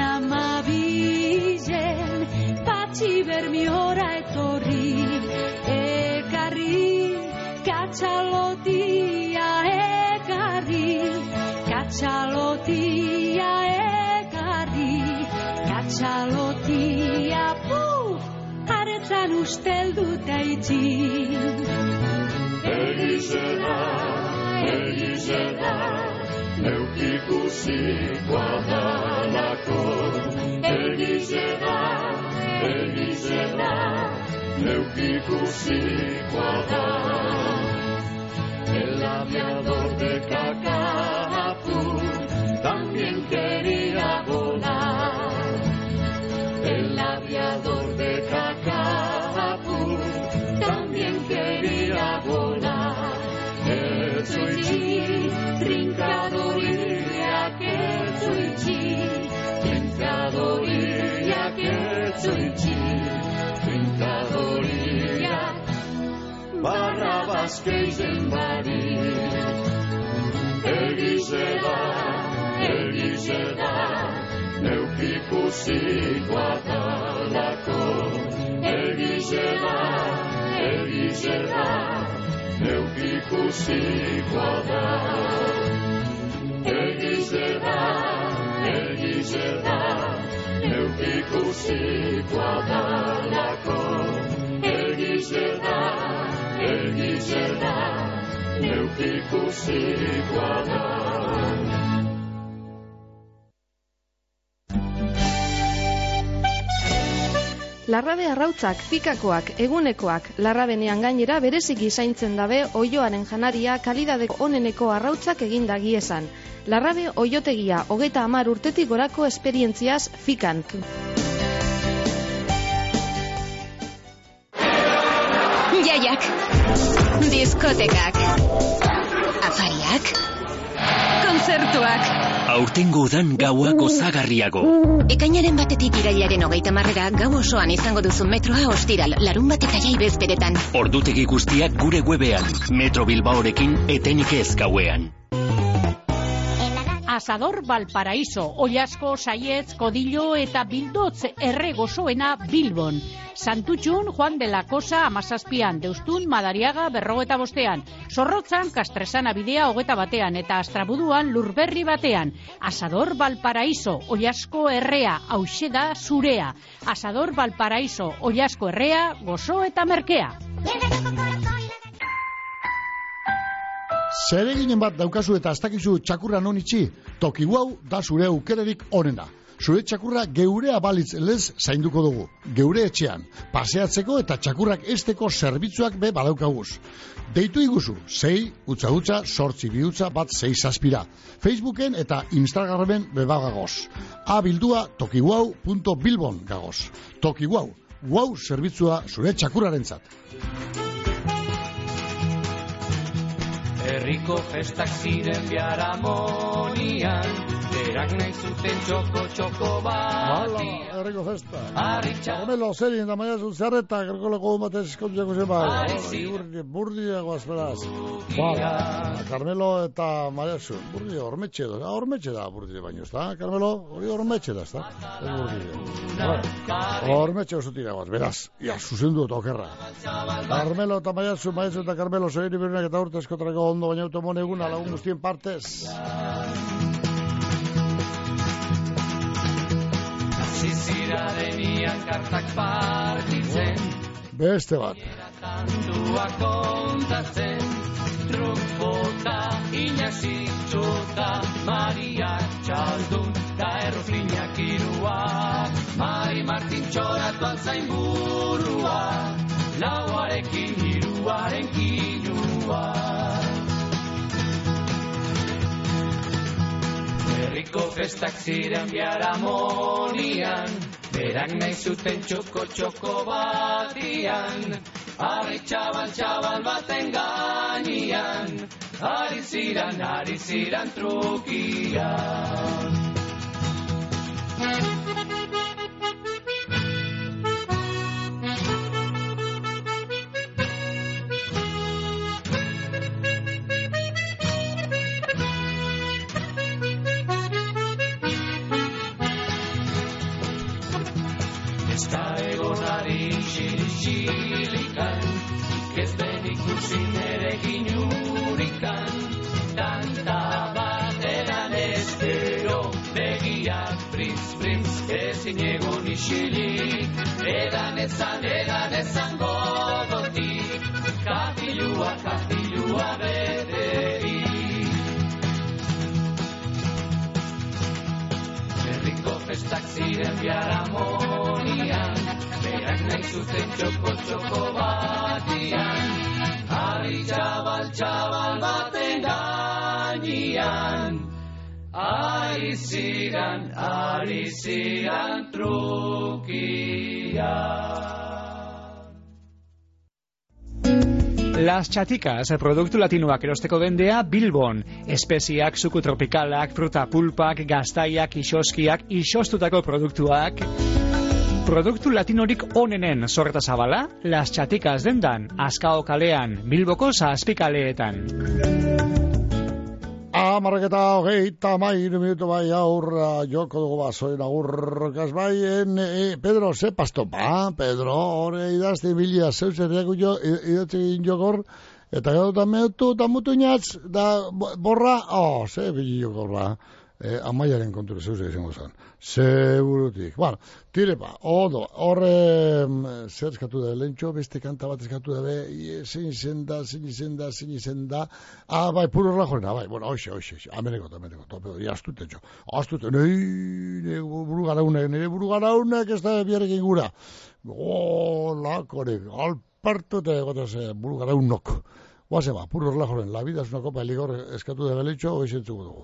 12 patxi bermiora etorri. Ekarri, katxalotia ekarri, katxalotia ekarri, katxalotia aretzan ustelduta itxi. Egize da, neuk ikusikoa dalako. Egize da, neuk ikusikoa da. El aviador de Cacapu también quería volar. El aviador de Cacapu también quería volar. Etzuitzi, trinkadoriak etzuitzi, trinkadoriak etzuitzi, trinkadoriak Barrabas keizen bari. Egize da, neuk ikusikoa dalako. Egize da, neuk ikusikoa da. Egize da, neuk ikusikoa dalako. Egize da, neuk ikusikoa da. Larrabe arrautzak, fikakoak, egunekoak, larrabenean gainera bereziki zaintzen dabe oioaren janaria kalidadeko oneneko arrautzak egindagi esan. Larrabe oiotegia 30 urtetik gorako esperientziaz fikan. Jaiak, diskotekak, afariak, kontzertuak. Aurtengo udan gaua gozagarriago. Ekainaren 1 irailaren 30 gau osoan izango duzu metroa ostiral, larunbat eta jai bezperetan. Ordutegi guztiak gure webean, Metro Bilbaorekin etenik ez gauean. Asador Valparaíso, Ollasko, Saietz, Kodillo eta Bildotz erre gozoena Bilbon. Santutxun, Juan de la Cosa, 17an, Deustun, Madariaga, 45an, Zorrotzan, Kastresana bidea 21an, eta Astrabuduan, Lurberri batean. Asador Valparaíso, Ollasko errea, hauxe da zurea. Asador Valparaíso, Ollasko errea, gozo eta merkea. Zereginen bat daukazu eta ez dakizu txakurra non itxi, toki guau da zure aukererik onena. Zure txakurra geurea balitz lez zainduko dugu. Geure etxean, paseatzeko eta txakurrak esteko zerbitzuak be badaukaguz. Deitu iguzu, 6 utza 8 bihutza bat 6 zazpira. Facebooken eta Instagramen bebagagoz. Abildua tokiguau.bilbon gagoz. Tokiguau, guau zerbitzua zure txakurrarentzat. Herriko festak ziren biharamonian, berak nahi zuten txoko batian. Herriko festa. Carmelo, zerien da maiazun zerreta, gerkoleko batez eskontzeko zeba. Burdiago azperaz. Carmelo eta maiazun. Burdia hormetxe da. Hormetxe da burdia baino, ez da? Carmelo, hori hormetxe da, ez da? Hormetxe oso tiragoaz, beraz. Ja, zuzendu eta okerra. Carmelo eta maiazun eta Carmelo, zerien berunak eta urte eskotarako ondo baina automone eguna lagun guztien partez. Zizirarenian kartak partitzen, beste bat. Tantuak kontatzen, trukbota, inazitxota, Maria Txaldun, da erroflinak irua, Mari Martin txoratu altzain burua, lauarekin iruaren kinua. Herriko festak ziren biharamonian, berak nahi zuten txoko batian, harri txabal baten gainian, ari ziran trukian. Xilikan, ez den ikusi nere ginurikan, tanta bat edan espero, begiak britz, ezin egon isilik, edan ezan gogotik, katilua beterik. Gauzak ziren biharamonian, berak nahi zuten txoko batian, ari txabal baten gainian, ari ziran trukian. Las Chaticas, produktu latinoak erosteko dendea Bilbon. Espeziak, suku tropikalak, fruta pulpak, gaztaiak, isoskiak, isostutako produktuak. Produktu latinorik onenen sorta zabala, Las Chaticas dendan, Azkao kalean, Bilboko zazpikaleetan. 11:23 minutu bai aurra joko dugu basoen agurkaz bai Pedro, ze pastopa, Pedro, hori idazti bilia zeuzerriak idatzi jokor, eta gero da meutu da mutu inatz, da borra, ze bili jokorra, amaiaren kontura zeuzerriak izango zen, segurutik. Bueno, tire ba, horre zer eskatu da, lentxo, beste kanta bat eskatu da, zein izen da, bai, puro rajorena, bai, bueno, hoxe, ameneko, tope, astute, nire burugaraunek ez da biarrekin gura, lakorek, alpartute gotaz burugaraunok, guazen ba, puro rajoren, la vida es una copa de licor eskatu da, lentxo, hoxe entzuko dugu.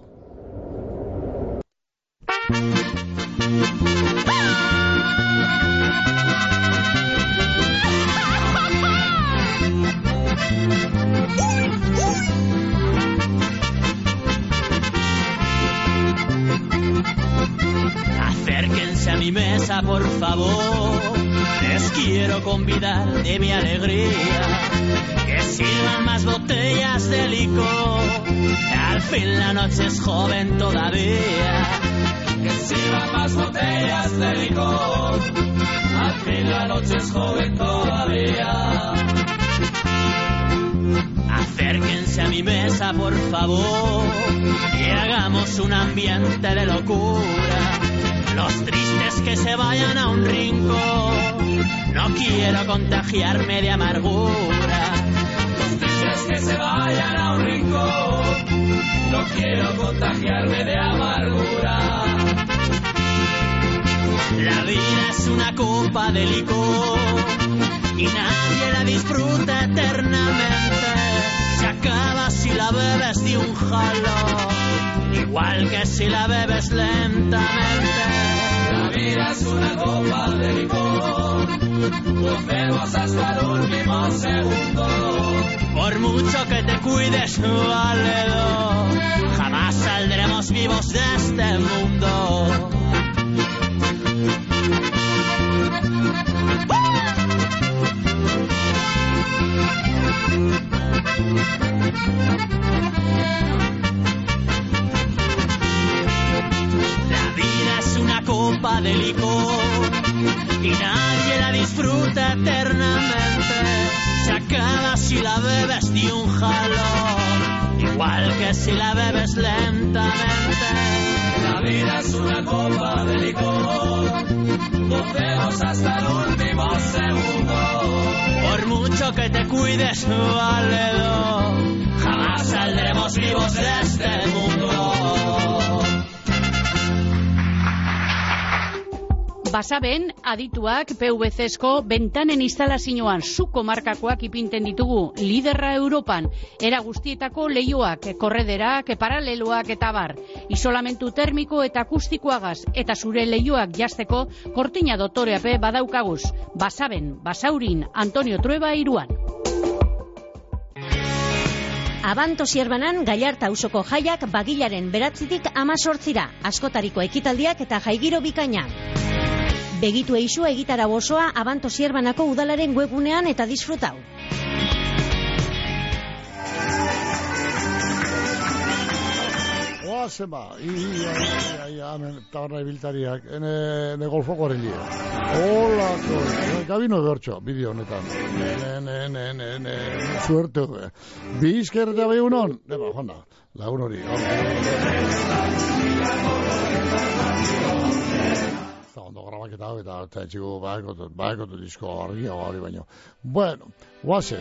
Acérquense a mi mesa, por favor. Les quiero convidar de mi alegría. Que sirvan más botellas de licor. Al fin la noche es joven todavía. Que sirvan más botellas de licor. Al fin la noche es joven todavía. Acérquense a mi mesa, por favor, y hagamos un ambiente de locura. Los tristes que se vayan a un rincón, no quiero contagiarme de amargura. Los tristes que se vayan a un rincón, no quiero contagiarme de amargura. La vida es una copa de licor y nadie la disfruta eternamente. Se acaba si la bebes de un jalón, igual que si la bebes lentamente. La vida es una copa de licor, bebemos hasta el último segundo. Por mucho que te cuides, valedor, jamás saldremos vivos de este mundo. La vida es una copa de licor y nadie la disfruta eternamente. Se acaba si la bebes de un jalón, igual que si la bebes lentamente. La vida es una copa de licor, bebemos hasta el último segundo. Por mucho que te cuides, valedor, jamás saldremos vivos de este mundo. Basaben, adituak PVC-esko bentanen instalazioan suko markakoak ipinten ditugu, liderra Europan, era guztietako leioak, korrederak, paraleloak eta bar, isolamentu termiko eta akustikoagaz, eta zure leioak jasteko kortina dotoreape badaukaguz. Basaben, Basaurin, Antonio Trueba 3. Abanto Zierbanan Gallarta auzoko jaiak bagilaren 9tik 18ra, askotariko ekitaldiak eta jaigiro bikaina. Begitu eixu egitara osoa Abanto Zierbanako udalaren webgunean eta disfrutau. Oazen ba, hemen tabarra ibiltariak, ene golfokoaren dira. Hola, gabino bertxo, bideo honetan. Suerte, bizker eta behi unon. Deba, jona, lagun hori. Ondo grabaketa hau eta txiko baekotu disko argia hori baino. Bueno, guazen.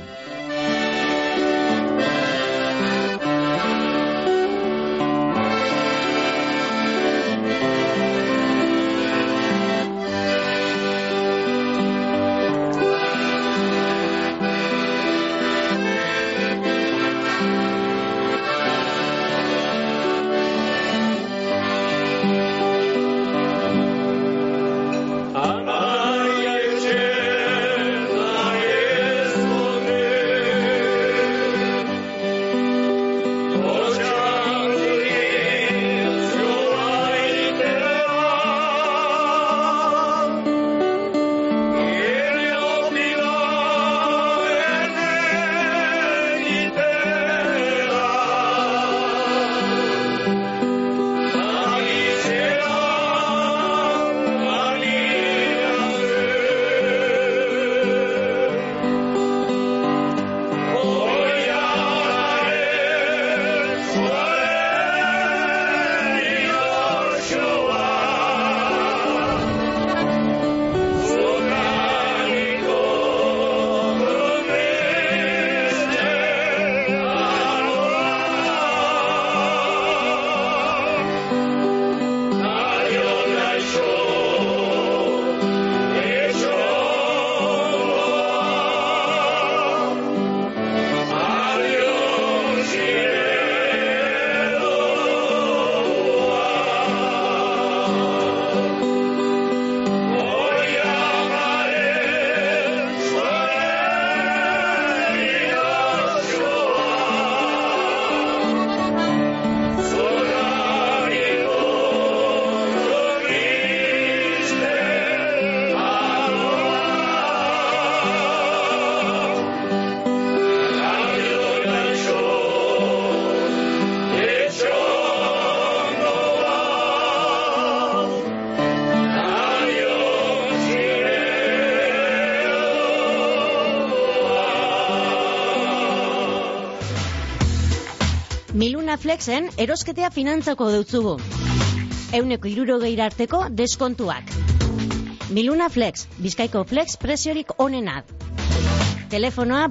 Miluna Flexen erosketea finantzako dutzugu. 160 arteko deskontuak. Miluna Flex, Bizkaiko Flex preziorik onenat. Telefonoa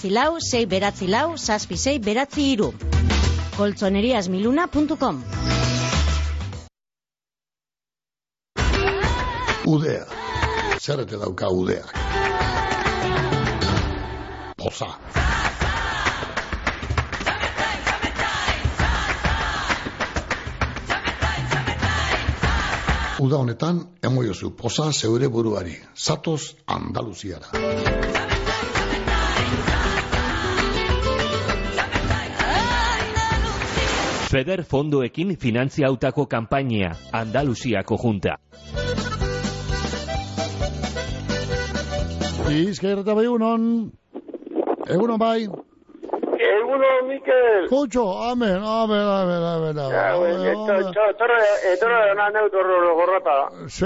946 koltzoneriasmiluna.com. Udea. Zerrete dauka udeak. Poza. Uda honetan, emoiozu poza zeure buruari. Zatoz Andaluziara. FEDER fondoekin finantziautako kanpainia, Andaluziako junta. Bizkairreta bai egunon bai. Egunon, Mikel. Kutxo, amen. Etoro eran neutorro gorrata.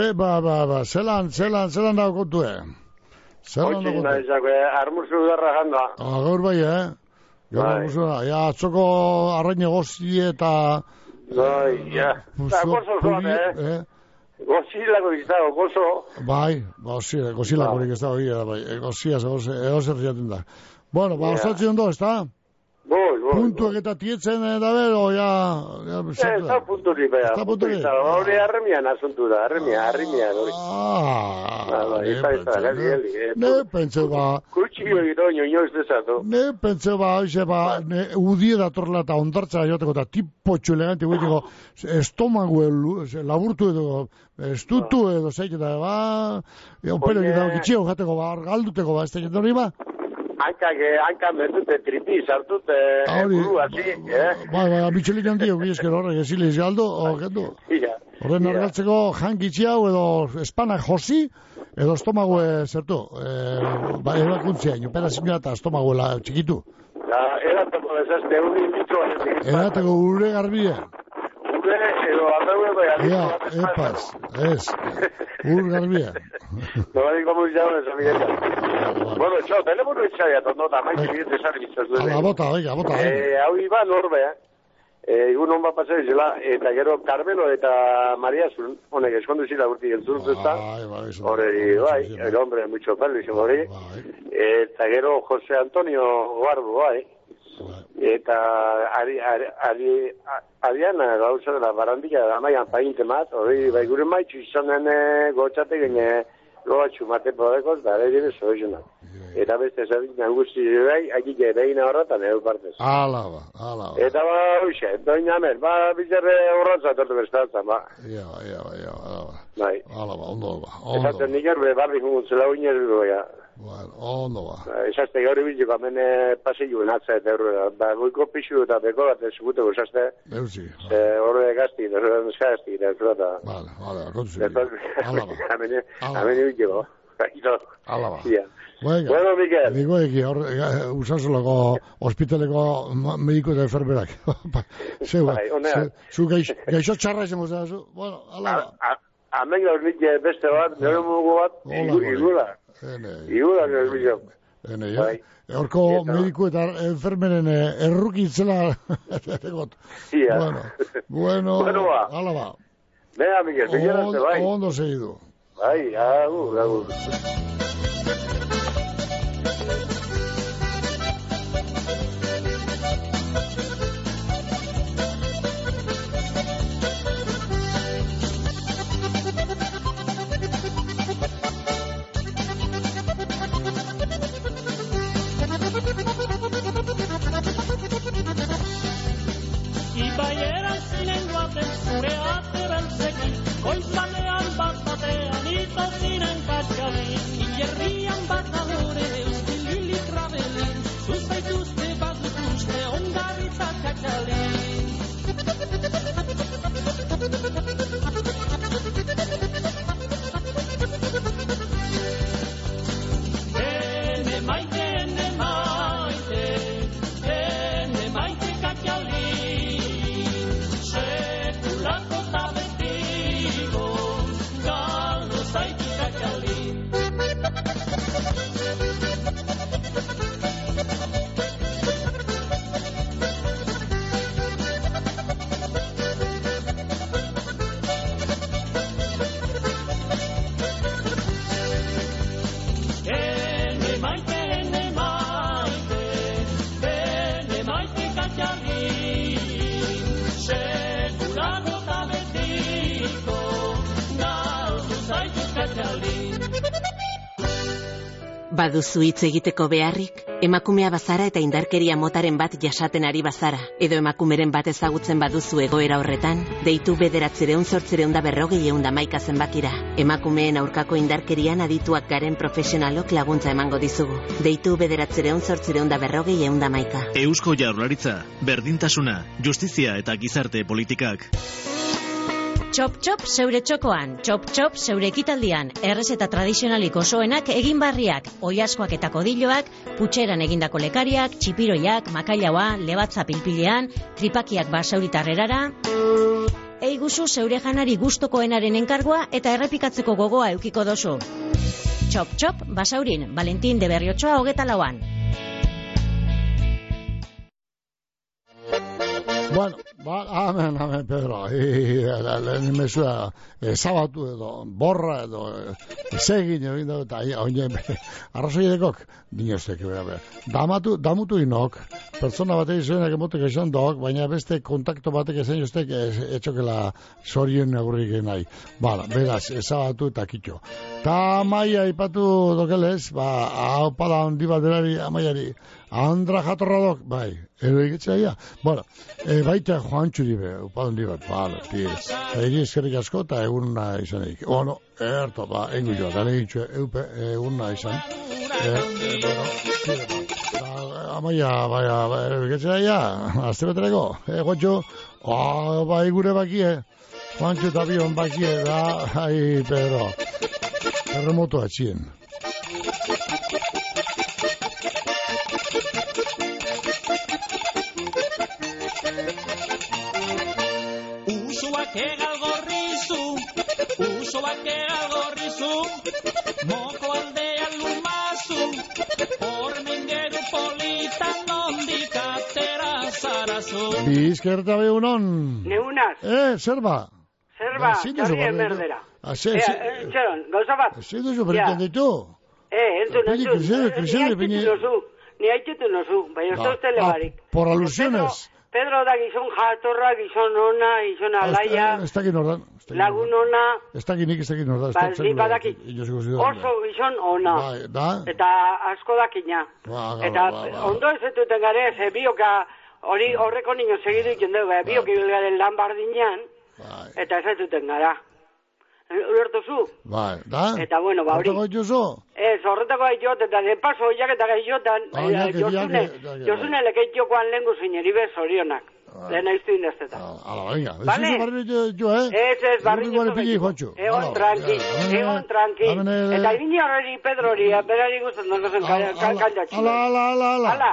Zelan dago kontue. Oitzik nahizako, armuzu darra janda. Gaur bai, atzoko arrain egozi eta... Gozo zoan, Gozilako izdago, gozo. Bai, gozilakorik ez dago, goziaz, egozer jaten da. Bueno, ostatzi ondo, ez da? Puntuak eta tietzen da bero, ez da punturi, beha. Hori arremian asuntu da, arremia, hori. Ne pentseu ba... Kutxio egito, inoiz dezatu. Ne pentseu ba, udie datorla eta ondartza joteko eta tipotxo elegante guetiko estomago laburtu edo, estutu edo zeiketa, opero egitako kitxio jateko, galduteko, ez da hori ba? Hanka metute tripi, sartute buru hasi, Mitxelik handio, esker horrek, ezile izgaldo, horren argaltzeko jankitzi hau edo espanak josi, edo estomago zertu, erakuntzea, operazioa eta estomago txikitu. Erateko desazte, erateko ure garbia. Edo aldaue epaz, ez, ur garbia. No va a decir cómo ya no sabía. Bueno, yo teléfono itxaia tonota, mai bide servizio du. Bota. Hau iba norbe. Egun on bat pasai zela eta gero Carmelo eta Maria Azul, honek eskondu zila urti entzun ezta. Bai, el hombre mucho feliz hori. Eta gero Jose Antonio Guardo, bai. Eta Ariana gauza dela barandilla da maian painte mat, hori bai gure maitxu izanen gotxate gine goatxu mate podekoz, da ere dire zoizuna. Eta beste zadik nangusti bai, akike behina horretan edo partez. Ala ba. Eta hoxe, doina amer, bizarre horratza tortu bestatzen, ba. Bai. Ala ba, ondo ba. Ezaten nik erbe barri jungutzela uiner dugu, ondo ba. Esazte gaur ibiltzeko, hemen paseiluen atza eta horrela. Goiko pixu eta beko bat ezuguteko esazte. Eusi. Horre gazti, horre gazti, eta Vale, kontzu. Ala ba. Hemen ibiltzeko. Ala ba. Bueno, Mikel. Digo eki, usazolako hospitaleko mediko eta enfermerak. Zu gaixo txarra izango zazu. Bueno, ala ba. Hemen gaur nik beste bat, nire mugu bat, igula. Igula nire bizok. Horko mediku eta enfermeren errukitzela. Bueno, ala ba. Venga, Mikel, fíjate, bai. Ondo segidu. Bai, agur. Ibaiera ziren guaten zure ate beltzekin, goizalean bat batean ito ziren katxalin, ilerrian bat adore eustilili trabelin, zuzaituzte bat dutuzte ongarritzak katxalin. Ene maite katxalin, sekulako tabetiko, galdo zaitu katxalin. Baduzu hitz egiteko beharrik, emakumea bazara eta indarkeria motaren bat jasaten ari bazara, edo emakumeren bat ezagutzen baduzu egoera horretan, deitu 900-840-40 zenbakira. Emakumeen aurkako indarkerian adituak garen profesionalok laguntza emango dizugu. Deitu 900-840-40 Eusko Jaurlaritza, berdintasuna, justizia eta gizarte politikak. Txop-txop zeure txokoan, txop-txop zeure ekitaldian, errezeta tradizionalik osoenak egin barriak, oiaskoak eta kodiloak, putxeran egindako lekariak, txipiroiak, makailaua, lebatza pilpilean, tripakiak basauritarrerara. Eiguzu zeure janari gustokoenaren enkargoa eta errepikatzeko gogoa eukiko dozu. Txop-txop basaurin, Valentin de Berriotxoa 24an. Bueno, amen, Pedro. Lehen mesua zabatu edo, borra edo, segin edo, eta arrazoiedekok, dinoztek, damutu inok, pertsona batek izuenak emotek esan dok, baina beste kontakto batek esan joztek etxokela zorien agurrik nahi. Beraz, zabatu eta kitxo. Ta maia ipatu dokelez, hau pala handi baterari amaiari, Andra jatorradok, bai, egitzea, baita Joan Txuribe, upadon dibat, pires. Egi eskerrik asko eta egurna izanik. Erto, engu joa, gane egitxue, egurna izan. Amaia, egitzea, azte betereko, Juancho, gure bakie, Juancho eta bion bakie, Pedro, terremoto atxien. Usoak egalgorrizu, moko aldean lumazu, hormen geru politan nondik atera zarazu. Bizkerta behunon. Neunaz. Zerba. Jarrien berdera. Txeron, gauza bat. Ziduzu, berritan ditu. Ni haitxetu nozu, bai ez dozte lebarik. Por alusiones. Pedro da gizon jatorra, gizon ona, gizon alaia. Ez dakit nordan. Lagun ona. Ez dakit nordan. Oso gizon ona. Eta asko dakina. Eta ondo ez dututen gare, ze bioka horreko niño segidu iken dugu, bioka ibilgaren lan bardinean, eta ez dututen gara. Ulertuzu? Da? Eta bueno, hori. Horretako dituzu? Ez, horretako gaitxot, eta de paso, oiak eta gaitxotan, Josune lekeitxokoan lengu zineri bez orionak. Lehen aiztu indaztetan. Venga, ez barri jo, Ez, barri jo. Egon tranqui. Eta ibini horreri, Pedro hori, berari guztan donozen kantatxi. Ala.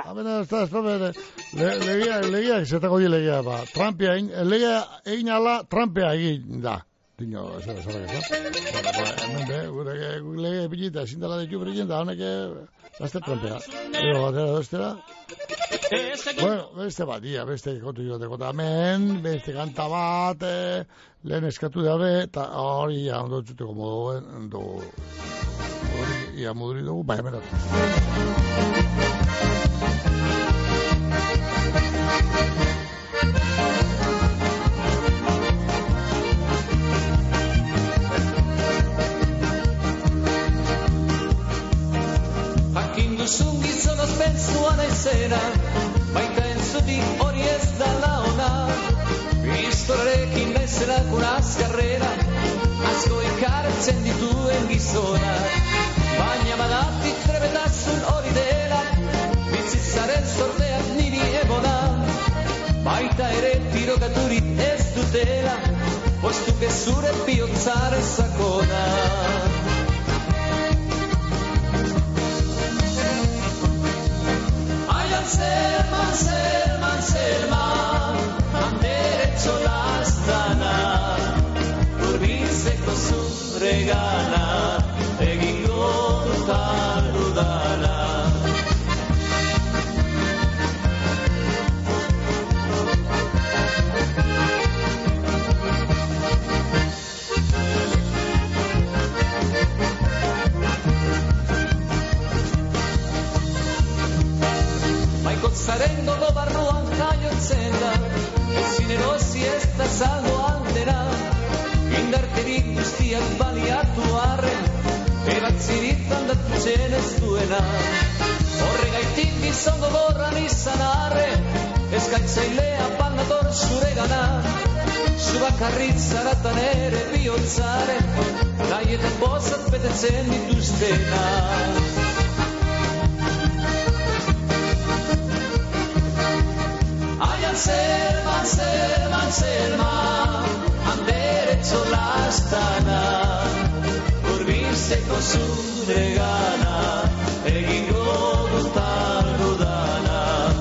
Legiak, zetako di legia, trampea, legia egin ala, trampea egin da. Tiño, hemen gure lege pilita, zindala ditu brillen da, honeke, laster trampea. Ego batera dostera. Beste bat, beste kontu joteko da hemen, beste kanta bat, lehen eskatu dabe, eta hori ondo txuteko moduen, hori moduri dugu, bai hemen dut. Zun gizonaz pentsuan aizera, baita entzuti hori ez da laona. Pistorekin bezalakun azkarrera, asko ikartzen dituen gizona. Baina badatik trebetasun hori dela, bizitzaren zordeak niri ebona. Baita ere tirokaturik ez dutela, postu gezure bihotzaren sakona. Selman, anderetxo lastana, urbizeko zure gana, egingo dutan udana. Zaren gogo barruan jaiotzen da, ezin erosi ez da saldo aldera, indarkerik guztiak baliatu arren, ebatziritan kondatzen ez duena. Horregaitik gizon gogorran izan arre, eskaitzailea pangator zure gana. Zu bakarrit zaratan ere bihotzaren, nahietan bozat betetzen dituztena. Aian Selman, Selman, Selman, handeretxo lastana, urbiltzeko zure gana, egingo dutango dana.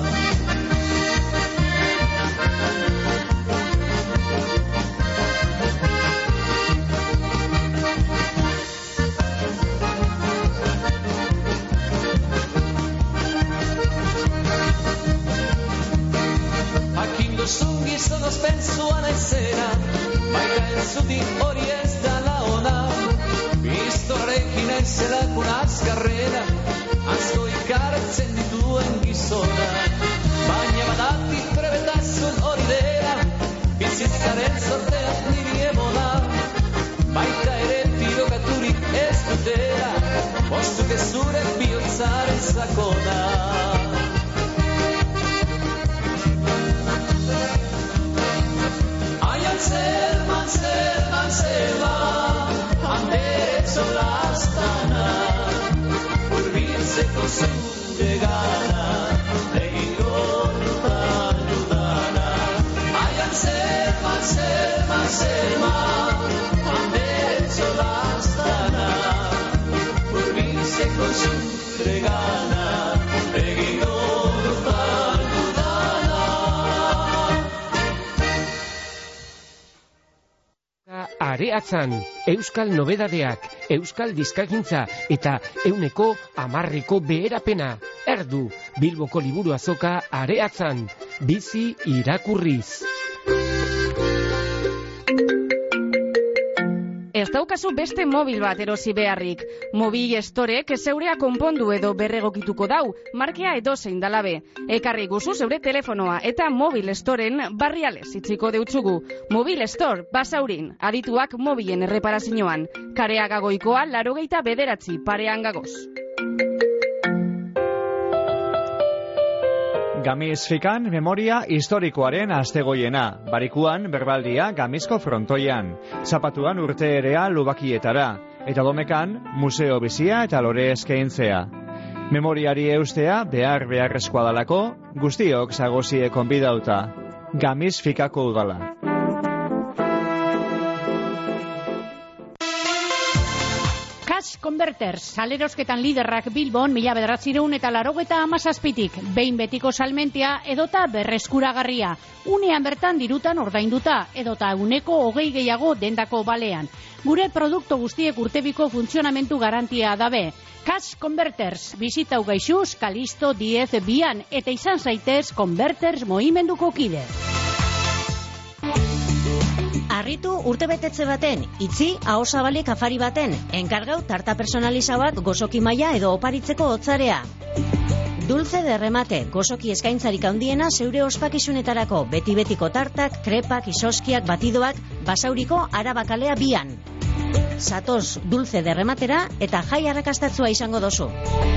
Gizon ospentsua naizena, baina entzuti hori ez dala ona. Biztorrekin naizelakun azkarrena, asko ikartzen dituen gizona. Baina badatik trebetasun hori dela, bizitzaren sorteak niri emona. Baita ere tirokaturik ez dutela, bostuk ez zure bihotzaren zakona. Selman, Selman, Selman, handeretxo lastana, urbiltzeko zure gana, egingo dutango dana. Aian Selman, Selman, Selman, handeretxo lastana, urbiltzeko zure gana, egingo dutango dana. Areatzan, euskal nobedadeak, euskal diskagintza eta 110% beherapena. Erdu, Bilboko liburu azoka Areatzan, bizi irakurriz. Ez daukazu beste mobil bat erosi beharrik. Mobil Storek zeurea konpondu edo berregokituko dau, markea edozein dalabe. Ekarri guzu zeure telefonoa eta Mobil Storen barriales itziko deutsugu. Mobil Store, Basaurin, adituak mobilen erreparazioan. Kareaga Goikoa 89 parean gagoz. Gamizfikan memoria historikoaren astegoiena, barikuan berbaldia Gamizko frontoian, zapatuan urte erea lubakietara, eta domekan museo bizia eta lore eskaintzea. Memoriari eustea beharrezkoa dalako, guztiok zagozie konbidauta. Gamizfikako udala. Cash Converters, salerosketan liderrak Bilbon 1987tik, behin betiko salmentia edota berreskuragarria. Unean bertan dirutan ordainduta edota 120 gehiago dendako balean. Gure produktu guztiek urtebiko funtzionamentu garantia dabe. Cash Converters, bizitau gaixuz, Kalisto 10 bian eta izan zaitez Converters mohimenduko kide. Arritu urtebetetze baten, itzi ahosabalik afari baten, enkargau tarta personaliza bat gozoki maila edo oparitzeko hotzarea. Dulce de remate, gozoki eskaintzarik handiena zeure ospakizunetarako, beti-betiko tartak, krepak, isoskiak, batidoak, Basauriko Arabakalea bian. Zatoz dulce de rematera eta jai arrakastatzua izango dozu.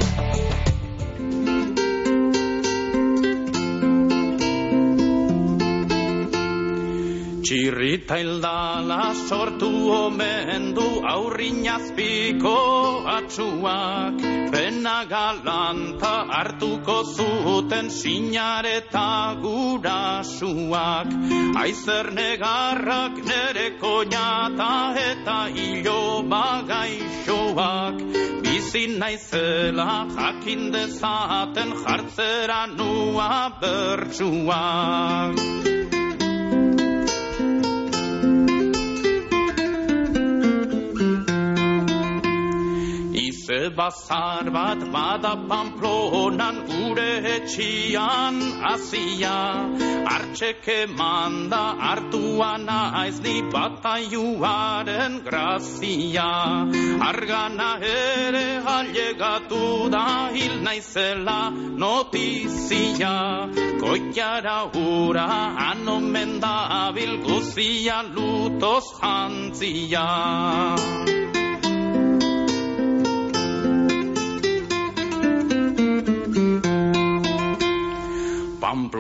Txirrita hildala sortu omen du aurrinazpiko atxuak, pena galanta hartuko zuten sinareta gurasuak. Aizer negarrak nere koñata eta hilo bagaixoak, bizi naizela jakin dezaten jartzera nua bertsuak. Bazar bat bada Pamplonan gure etxian azia, hartxeke manda hartuan aiz ni bataiuaren grazia. Argana ere ailegatu da hil naizela notizia, koiara ura anomen da bilguzia lutoz jantzia.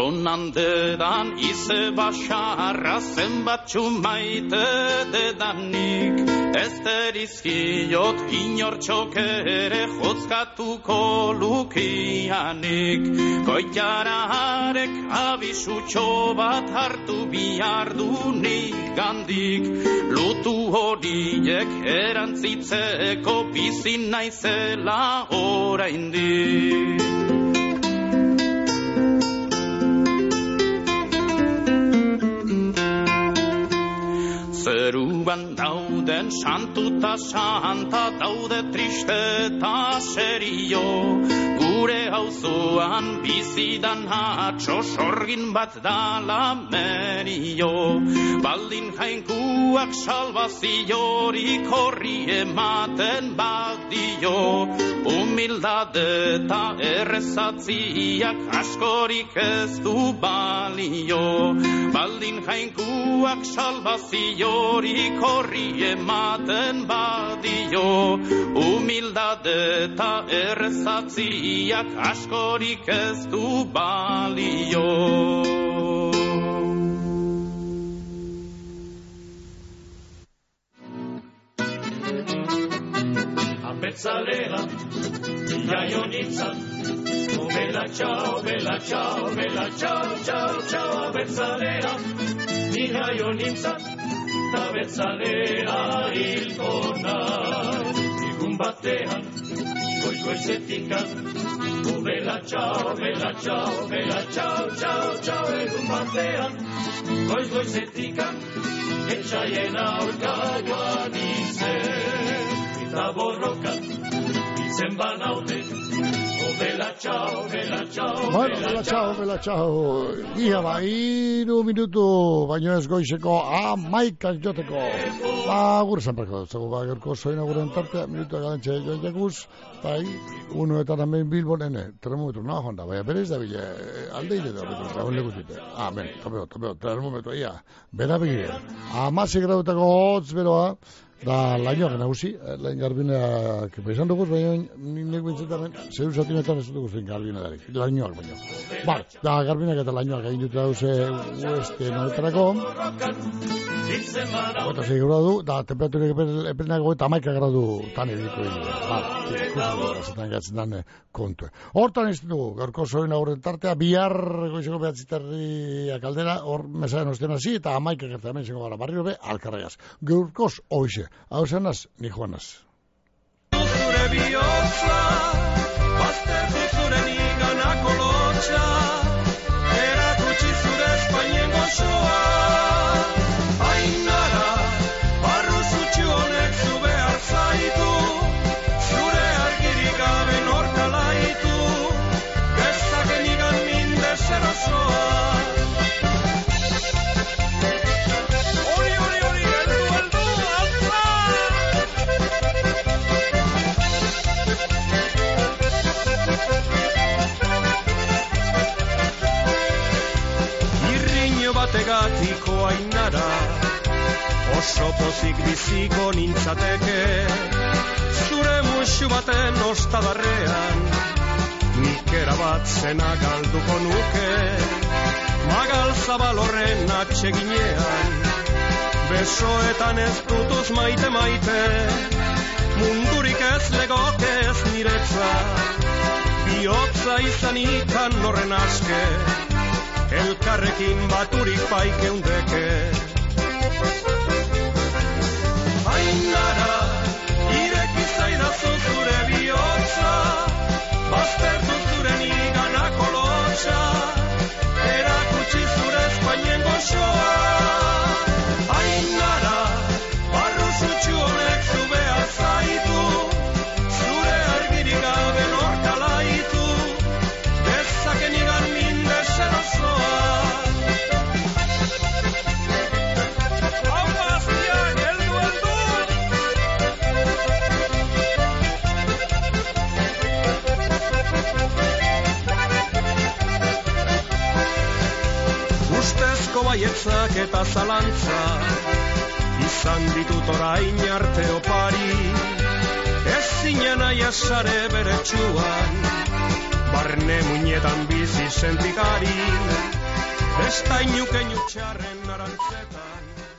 zonandedan ize basarra zenbatxu maite dedanik. Ez derizkiot inortxok ere jotzkatuko lukianik. Goitararek abisutxo bat hartu bihar du nik gandik. Lutu horiek erantzitzeko bizin naizela oraindik. Zeruan dauden santu ta santa daude triste ta serio. Gure auzoan bizidan atxo sorgin bat dala merio. Baldin jainkuak salvaziorik horri ematen badio. Humildade eta errezatziak askorik ez du balio. Baldin jainkuak salvaziorik horri ematen badio. Humildade eta errezatziak askorik ez du balio. Abertzalea, Iaionitzan, bela txau, bela txau, bela txau, txau, txau, abertzalea, Iaionitzan, ta abertzalea hilko nahi. Egun batean, goiz-goizetikan, bela txau, bela txau, bela txau, txau, txau, egun batean, goiz-goizetikan, etxaien aurka joan izen. Eta borrokan, izen banaute, bela txau, bela txau, bela txau, bela txau. Ia ba, 3 minutu, baino ez goizeko 11 joteko. Gure zanparko dut, zago gaurko zoina guren tartea, minutu galantxe joan jakuz, bai, unoetan hemen Bilbonen, termometro, nahi joan da, baina berez da bile, aldeire da, betu, lekutite. Ben, topeo, termometro, ia, bera begire. 16 grautako hotz beroa, da lainoak nagusi, lain garbineak izan dugu, baina nik bintzetamen, zeru zatinetan ez dugu zein garbine darik, lainoak baina. Da garbineak eta lainoak egin dute dauze ueste noetarako, eta 6 gradu, da temperaturik epelinako eta 11 gradu tan ediko egin. Ikusten gatzen dan kontue. Hortan ez dugu, gaurko zoin aurren tartea, bihar goizeko behatziterriak aldera, hor mesaren ostean hasi, eta 11 gertzen hemen zengo gara barrio be, alkarraiaz. Gaurkoz hoxe. Hau zenaz, ni joanaz. Zure bihotza, baztertu zure niganako lotxa, erakutsi zure Espainien gozoa. Ainara, barru zutxu honek zu behar zaitu, zure argirik gabe norkalaitu, dezaken igan minde zerazoa. Bategatiko ainara, oso pozik biziko nintzateke, zure musu baten ostadarrean, nik erabat zena galduko nuke, magal zabal horren atseginean, besoetan ez dutuz maite, mundurik ez legoke ez niretzat, bihotza izan ikan horren aske, elkarrekin baturik paikeundeke. Ainara, ireki zaidazu zure bihotza, baztertu zure niganako lotxa, erakutsi zure Espainien gozoa. Ainara, barru zutxu honek zu behar zaitu, zure argirik gabe norkalaitu, dezaken igan minde zerazoa. Baietzak eta zalantza izan ditut orain arte opari, ez zinen aiasare bere txuan, barne muinetan bizi sentikari, ez da inuke txarren arantzeta.